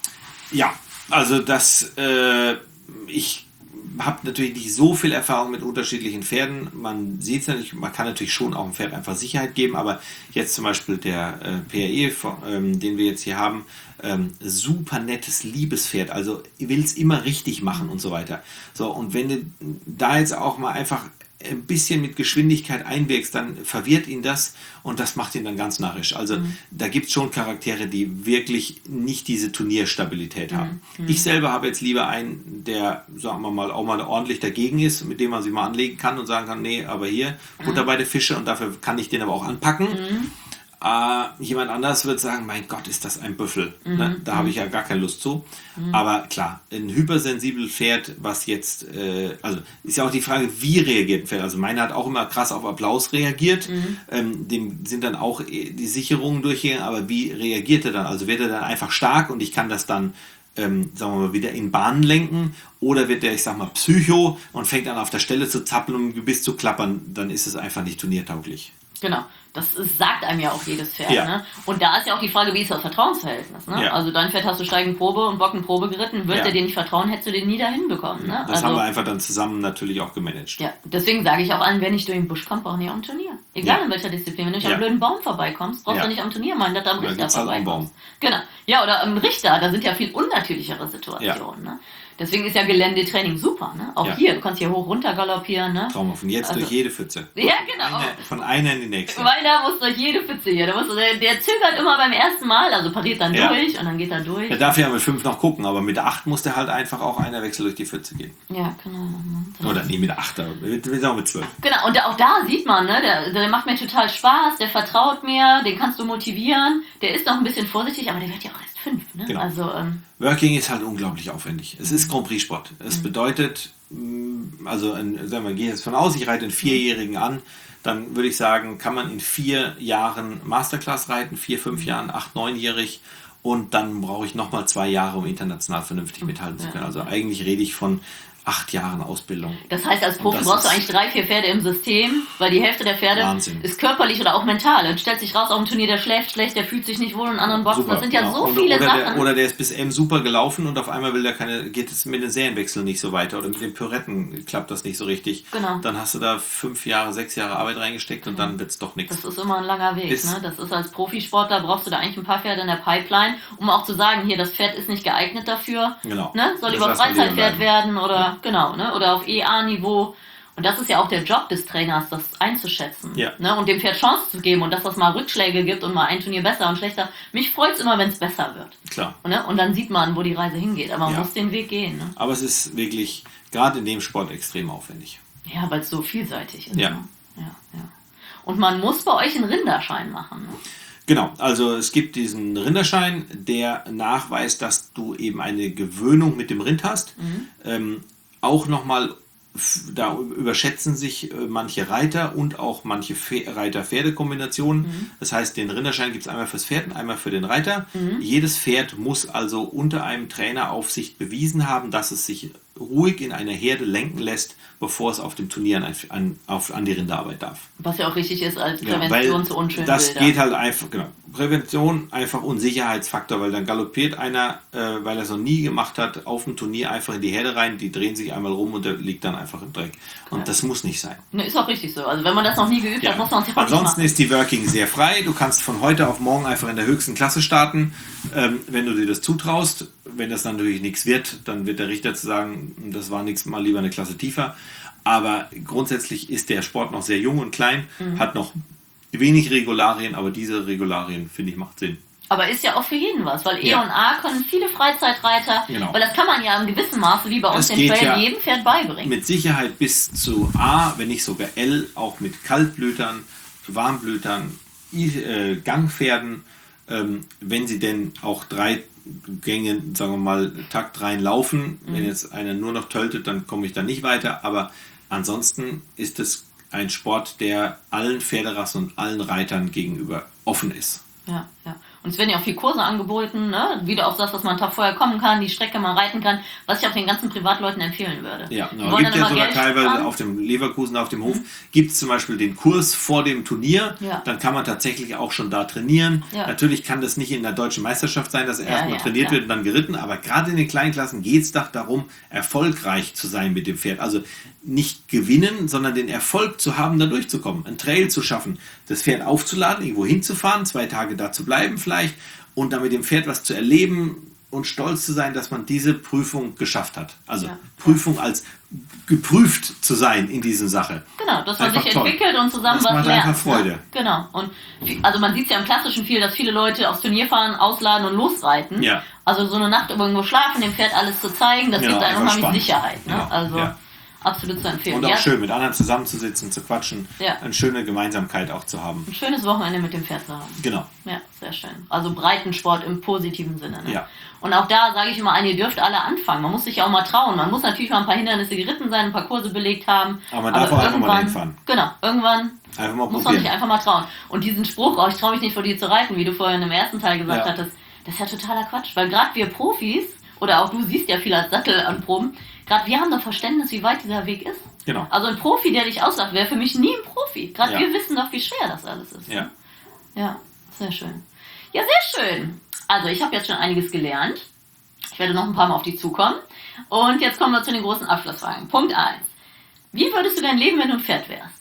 Ja, also das, äh, ich habe natürlich nicht so viel Erfahrung mit unterschiedlichen Pferden. Man sieht es natürlich, man kann natürlich schon auch einem Pferd einfach Sicherheit geben, aber jetzt zum Beispiel der äh, P R E, von, ähm, den wir jetzt hier haben, ähm, super nettes, liebes Pferd, also will es immer richtig machen und so weiter. So, und wenn du da jetzt auch mal einfach ein bisschen mit Geschwindigkeit einwirkst, dann verwirrt ihn das und das macht ihn dann ganz narrisch. Also mhm. da gibt es schon Charaktere, die wirklich nicht diese Turnierstabilität haben. Mhm. Ich selber habe jetzt lieber einen, der, sagen wir mal, auch mal ordentlich dagegen ist, mit dem man sich mal anlegen kann und sagen kann, nee, aber hier, Butter mhm. bei der Fische und dafür kann ich den aber auch anpacken. Mhm. Uh, jemand anders wird sagen, mein Gott, ist das ein Büffel. Mhm. Ne? Da habe ich ja gar keine Lust zu. Mhm. Aber klar, ein hypersensibles Pferd, was jetzt, äh, also ist ja auch die Frage, wie reagiert ein Pferd. Also meiner hat auch immer krass auf Applaus reagiert. Mhm. Ähm, dem sind dann auch die Sicherungen durchgegangen, aber wie reagiert er dann? Also wird er dann einfach stark und ich kann das dann Ähm, sagen wir mal, wieder in Bahnen lenken, oder wird der, ich sag mal, Psycho und fängt an auf der Stelle zu zappeln und um Gebiss zu klappern, dann ist es einfach nicht turniertauglich. Genau, das ist, sagt einem ja auch jedes Pferd. Ja. Ne? Und da ist ja auch die Frage, wie ist das Vertrauensverhältnis? Ne? Ja. Also dein Pferd hast du Steigenprobe und Bockenprobe geritten, wird ja. er dir nicht vertrauen, hättest du den nie dahin bekommen. Ne? Das also, haben wir einfach dann zusammen natürlich auch gemanagt. Ja, deswegen sage ich auch allen, wer nicht durch den Busch kommt, braucht nicht am Turnier. Egal ja. in welcher Disziplin. Wenn du nicht ja. am blöden Baum vorbeikommst, brauchst ja. du nicht am Turnier meinen, dass da am Oder Richter gibt's halt einen vorbeikommst. Baum. Genau. Ja, oder am Richter, da sind ja viel unnatürlichere Situationen. Ja. Ne? Deswegen ist ja Geländetraining super. Ne? Auch ja. hier, du kannst hier hoch runter galoppieren. Ne? Traumhaft. Von jetzt also, durch jede Pfütze. Ja, genau. Eine, von einer in die nächste. Meiner muss durch jede Pfütze hier. Der, muss, der, der zögert immer beim ersten Mal, also pariert dann ja. durch und dann geht er durch. Er darf ja mit fünf noch gucken, aber mit acht muss der halt einfach auch einer Wechsel durch die Pfütze gehen. Ja, genau. genau. Oder nee, mit acht, aber mit, mit, mit zwölf. Genau, und auch da sieht man, ne, der, der macht mir total Spaß, der vertraut mir, den kannst du motivieren, der ist noch ein bisschen vorsichtig, aber der wird ja auch erst fünf. Ne? Genau. Also, ähm, Working ist halt unglaublich aufwendig. Es ist Grand Prix Sport. Es Mhm. bedeutet, also ein, sagen wir, gehe jetzt von aus, ich reite einen Vierjährigen an, dann würde ich sagen, kann man in vier Jahren Masterclass reiten, vier, fünf Jahren, acht, neunjährig, und dann brauche ich nochmal zwei Jahre, um international vernünftig mithalten zu können. Also eigentlich rede ich von acht Jahren Ausbildung. Das heißt, als Profi brauchst du eigentlich drei, vier Pferde im System, weil die Hälfte der Pferde Wahnsinn. ist körperlich oder auch mental. Und stellt sich raus auf dem Turnier, der schläft schlecht, der fühlt sich nicht wohl in anderen Boxen. Super, Das sind ja genau. so und, viele oder Sachen. Der, oder der ist bis M super gelaufen und auf einmal will der keine, geht es mit den Serienwechseln nicht so weiter oder mit den Pyretten klappt das nicht so richtig. Genau. Dann hast du da fünf Jahre, sechs Jahre Arbeit reingesteckt und dann wird es doch nichts. Das ist immer ein langer Weg. Ist, ne? Das ist als Profisportler, brauchst du da eigentlich ein paar Pferde in der Pipeline, um auch zu sagen, hier, das Pferd ist nicht geeignet dafür. Genau. Ne? Soll Das lieber lassen wir lieber Freizeitpferd bleiben. werden oder ja. genau, ne? Oder auf E A-Niveau. Und das ist ja auch der Job des Trainers, das einzuschätzen. Ja. Ne? Und dem Pferd Chance zu geben und dass das mal Rückschläge gibt und mal ein Turnier besser und schlechter. Mich freut es immer, wenn es besser wird. Klar. Ne? Und dann sieht man, wo die Reise hingeht. Aber man Ja. muss den Weg gehen. Ne? Aber es ist wirklich, gerade in dem Sport, extrem aufwendig. Ja, weil es so vielseitig ist. Ja. Ne? Ja, ja. Und man muss bei euch einen Rinderschein machen. Ne? Genau, also es gibt diesen Rinderschein, der nachweist, dass du eben eine Gewöhnung mit dem Rind hast. Mhm. Ähm, auch nochmal, da überschätzen sich manche Reiter und auch manche Reiter-Pferde-Kombinationen. Mhm. Das heißt, den Rinderschein gibt es einmal fürs Pferd und einmal für den Reiter. Mhm. Jedes Pferd muss also unter einem Traineraufsicht bewiesen haben, dass es sich ruhig in einer Herde lenken lässt, bevor es auf dem Turnier an, an, auf, an die Rinderarbeit darf. Was ja auch richtig ist als ja, Prävention weil zu unschönen das Bildern. geht halt einfach, genau. Prävention, einfach Unsicherheitsfaktor, weil dann galoppiert einer, äh, weil er es noch nie gemacht hat, auf dem Turnier einfach in die Herde rein, die drehen sich einmal rum und der liegt dann einfach im Dreck. Und ja. das muss nicht sein. Ne, ist auch richtig so. Also wenn man das noch nie geübt ja. hat, muss man es ja Ansonsten machen. ist die Working sehr frei. Du kannst von heute auf morgen einfach in der höchsten Klasse starten, ähm, wenn du dir das zutraust. Wenn das dann natürlich nichts wird, dann wird der Richter zu sagen, das war nichts, mal lieber eine Klasse tiefer. Aber grundsätzlich ist der Sport noch sehr jung und klein, mhm. hat noch wenig Regularien, aber diese Regularien, finde ich, macht Sinn. Aber ist ja auch für jeden was, weil E ja. und A können viele Freizeitreiter, genau. weil das kann man ja im gewissen Maße wie bei uns den Trail ja jedem Pferd beibringen. Mit Sicherheit bis zu A, wenn nicht sogar L, auch mit Kaltblütern, Warmblütern, äh, Gangpferden, ähm, wenn sie denn auch drei Gänge, sagen wir mal, Takt rein laufen, mhm. wenn jetzt einer nur noch töltet, dann komme ich da nicht weiter, aber ansonsten ist es ein Sport, der allen Pferderassen und allen Reitern gegenüber offen ist. Ja, ja. Und es werden ja auch viele Kurse angeboten, ne? Wieder auf das, was man einen Tag vorher kommen kann, die Strecke mal reiten kann, was ich auch den ganzen Privatleuten empfehlen würde. Ja, genau. Gibt ja sogar teilweise sparen. Auf dem Leverkusen, auf dem Hof, mhm. gibt es zum Beispiel den Kurs vor dem Turnier, ja. dann kann man tatsächlich auch schon da trainieren. Ja. Natürlich kann das nicht in der deutschen Meisterschaft sein, dass er ja, erstmal ja, trainiert ja. wird und dann geritten, aber gerade in den kleinen Klassen geht es doch darum, erfolgreich zu sein mit dem Pferd. Also nicht gewinnen, sondern den Erfolg zu haben, da durchzukommen, einen Trail zu schaffen, das Pferd aufzuladen, irgendwo hinzufahren, zwei Tage da zu bleiben vielleicht und dann mit dem Pferd was zu erleben und stolz zu sein, dass man diese Prüfung geschafft hat. Also ja. Prüfung als geprüft zu sein in dieser Sache. Genau, dass man einfach sich entwickelt toll. Und zusammen das was macht lernt. Einfach Freude. Ne? Genau. Und also man sieht es ja im Klassischen viel, dass viele Leute aufs Turnier fahren, ausladen und losreiten. Ja. Also so eine Nacht irgendwo schlafen, dem Pferd alles zu zeigen, das genau, gibt einem unheimlich Sicherheit. Ne? Genau. Also ja. absolut zu empfehlen. Und auch ja. schön, mit anderen zusammenzusitzen, zu quatschen, ja. eine schöne Gemeinsamkeit auch zu haben. Ein schönes Wochenende mit dem Pferd zu haben. Genau. Ja, sehr schön. Also Breitensport im positiven Sinne. Ne? Ja. Und auch da sage ich immer ein, ihr dürft alle anfangen. Man muss sich auch mal trauen. Man muss natürlich mal ein paar Hindernisse geritten sein, ein paar Kurse belegt haben. Aber man darf aber auch einfach mal hinfahren. Genau, irgendwann einfach mal muss man sich einfach mal trauen. Und diesen Spruch, oh, ich traue mich nicht vor dir zu reiten, wie du vorhin im ersten Teil gesagt ja. hattest, das ist ja totaler Quatsch. Weil gerade wir Profis, oder auch du siehst ja viel als Sattel an Proben, gerade wir haben doch Verständnis, wie weit dieser Weg ist. Genau. Also ein Profi, der dich auslacht, wäre für mich nie ein Profi. Gerade ja. wir wissen doch, wie schwer das alles ist. Ja. Ja, sehr schön. Ja, sehr schön. Also ich habe jetzt schon einiges gelernt. Ich werde noch ein paar Mal auf dich zukommen. Und jetzt kommen wir zu den großen Abschlussfragen. Punkt eins. Wie würdest du dein Leben, wenn du ein Pferd wärst?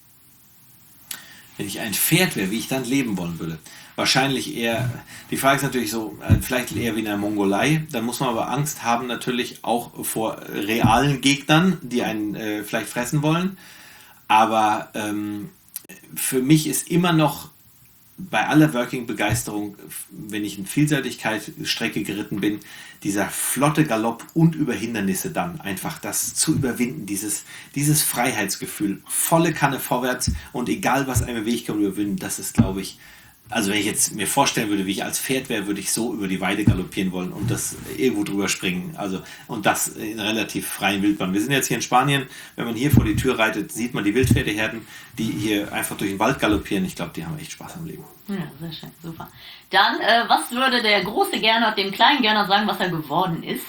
Wenn ich ein Pferd wäre, wie ich dann leben wollen würde? Wahrscheinlich eher, die Frage ist natürlich so, vielleicht eher wie in der Mongolei. Dann muss man aber Angst haben natürlich auch vor realen Gegnern, die einen äh, vielleicht fressen wollen. Aber ähm, für mich ist immer noch bei aller Working-Begeisterung, wenn ich in Vielseitigkeit-Strecke geritten bin, dieser flotte Galopp und über Hindernisse dann einfach das zu überwinden, dieses, dieses Freiheitsgefühl, volle Kanne vorwärts und egal was einem Weg kommt, überwinden, das ist, glaube ich, also wenn ich jetzt mir vorstellen würde, wie ich als Pferd wäre, würde ich so über die Weide galoppieren wollen und das irgendwo drüber springen. Also und das in relativ freien Wildbahn. Wir sind jetzt hier in Spanien. Wenn man hier vor die Tür reitet, sieht man die Wildpferdeherden, die hier einfach durch den Wald galoppieren. Ich glaube, die haben echt Spaß am Leben. Ja, sehr schön, super. Dann, äh, was würde der große Gernot dem kleinen Gernot sagen, was er geworden ist?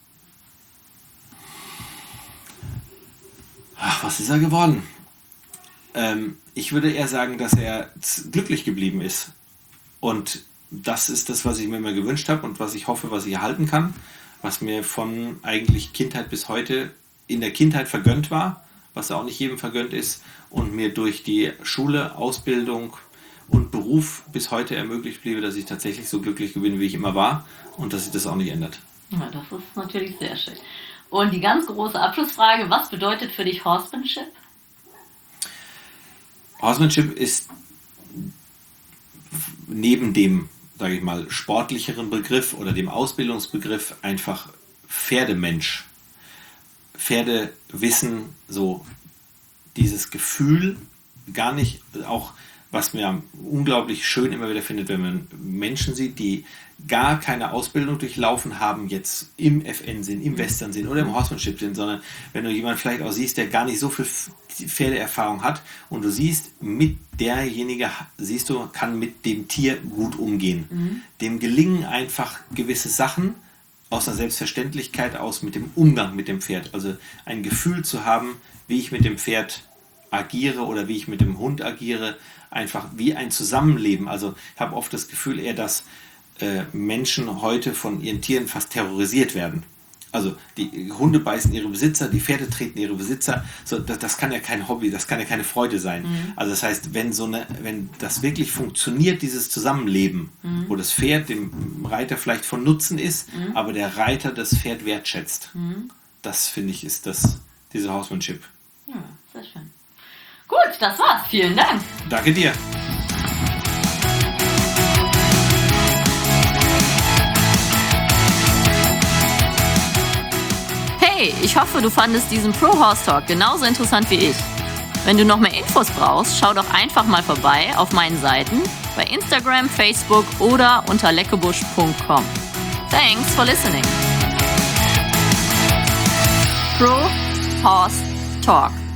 Ach, was ist er geworden? Ähm, ich würde eher sagen, dass er glücklich geblieben ist. Und das ist das, was ich mir immer gewünscht habe und was ich hoffe, was ich erhalten kann. Was mir von eigentlich Kindheit bis heute in der Kindheit vergönnt war, was auch nicht jedem vergönnt ist und mir durch die Schule, Ausbildung und Beruf bis heute ermöglicht bliebe, dass ich tatsächlich so glücklich bin, wie ich immer war und dass sich das auch nicht ändert. Ja, das ist natürlich sehr schön. Und die ganz große Abschlussfrage, was bedeutet für dich Horsemanship? Horsemanship ist neben dem, sage ich mal, sportlicheren Begriff oder dem Ausbildungsbegriff einfach Pferdemensch. Pferde wissen so dieses Gefühl gar nicht, auch was mir unglaublich schön immer wieder findet, wenn man Menschen sieht, die gar keine Ausbildung durchlaufen haben, jetzt im F N sind, im Western sind oder im Horsemanship sind, sondern wenn du jemanden vielleicht auch siehst, der gar nicht so viel Pferdeerfahrung hat und du siehst, mit derjenige, siehst du, kann mit dem Tier gut umgehen. Mhm. Dem gelingen einfach gewisse Sachen aus einer Selbstverständlichkeit aus mit dem Umgang mit dem Pferd. Also ein Gefühl zu haben, wie ich mit dem Pferd agiere oder wie ich mit dem Hund agiere, einfach wie ein Zusammenleben. Also ich habe oft das Gefühl eher, dass äh, Menschen heute von ihren Tieren fast terrorisiert werden. Also die Hunde beißen ihre Besitzer, die Pferde treten ihre Besitzer. So, das, das kann ja kein Hobby, das kann ja keine Freude sein. Mhm. Also das heißt, wenn so eine, wenn das wirklich funktioniert, dieses Zusammenleben, mhm. wo das Pferd dem Reiter vielleicht von Nutzen ist, mhm. aber der Reiter das Pferd wertschätzt, mhm. das finde ich ist das, diese Horsemanship. Ja, sehr schön. Gut, das war's. Vielen Dank. Danke dir. Hey, ich hoffe, du fandest diesen Pro Horse Talk genauso interessant wie ich. Wenn du noch mehr Infos brauchst, schau doch einfach mal vorbei auf meinen Seiten bei Instagram, Facebook oder unter leckebusch punkt com. Thanks for listening. Pro Horse Talk.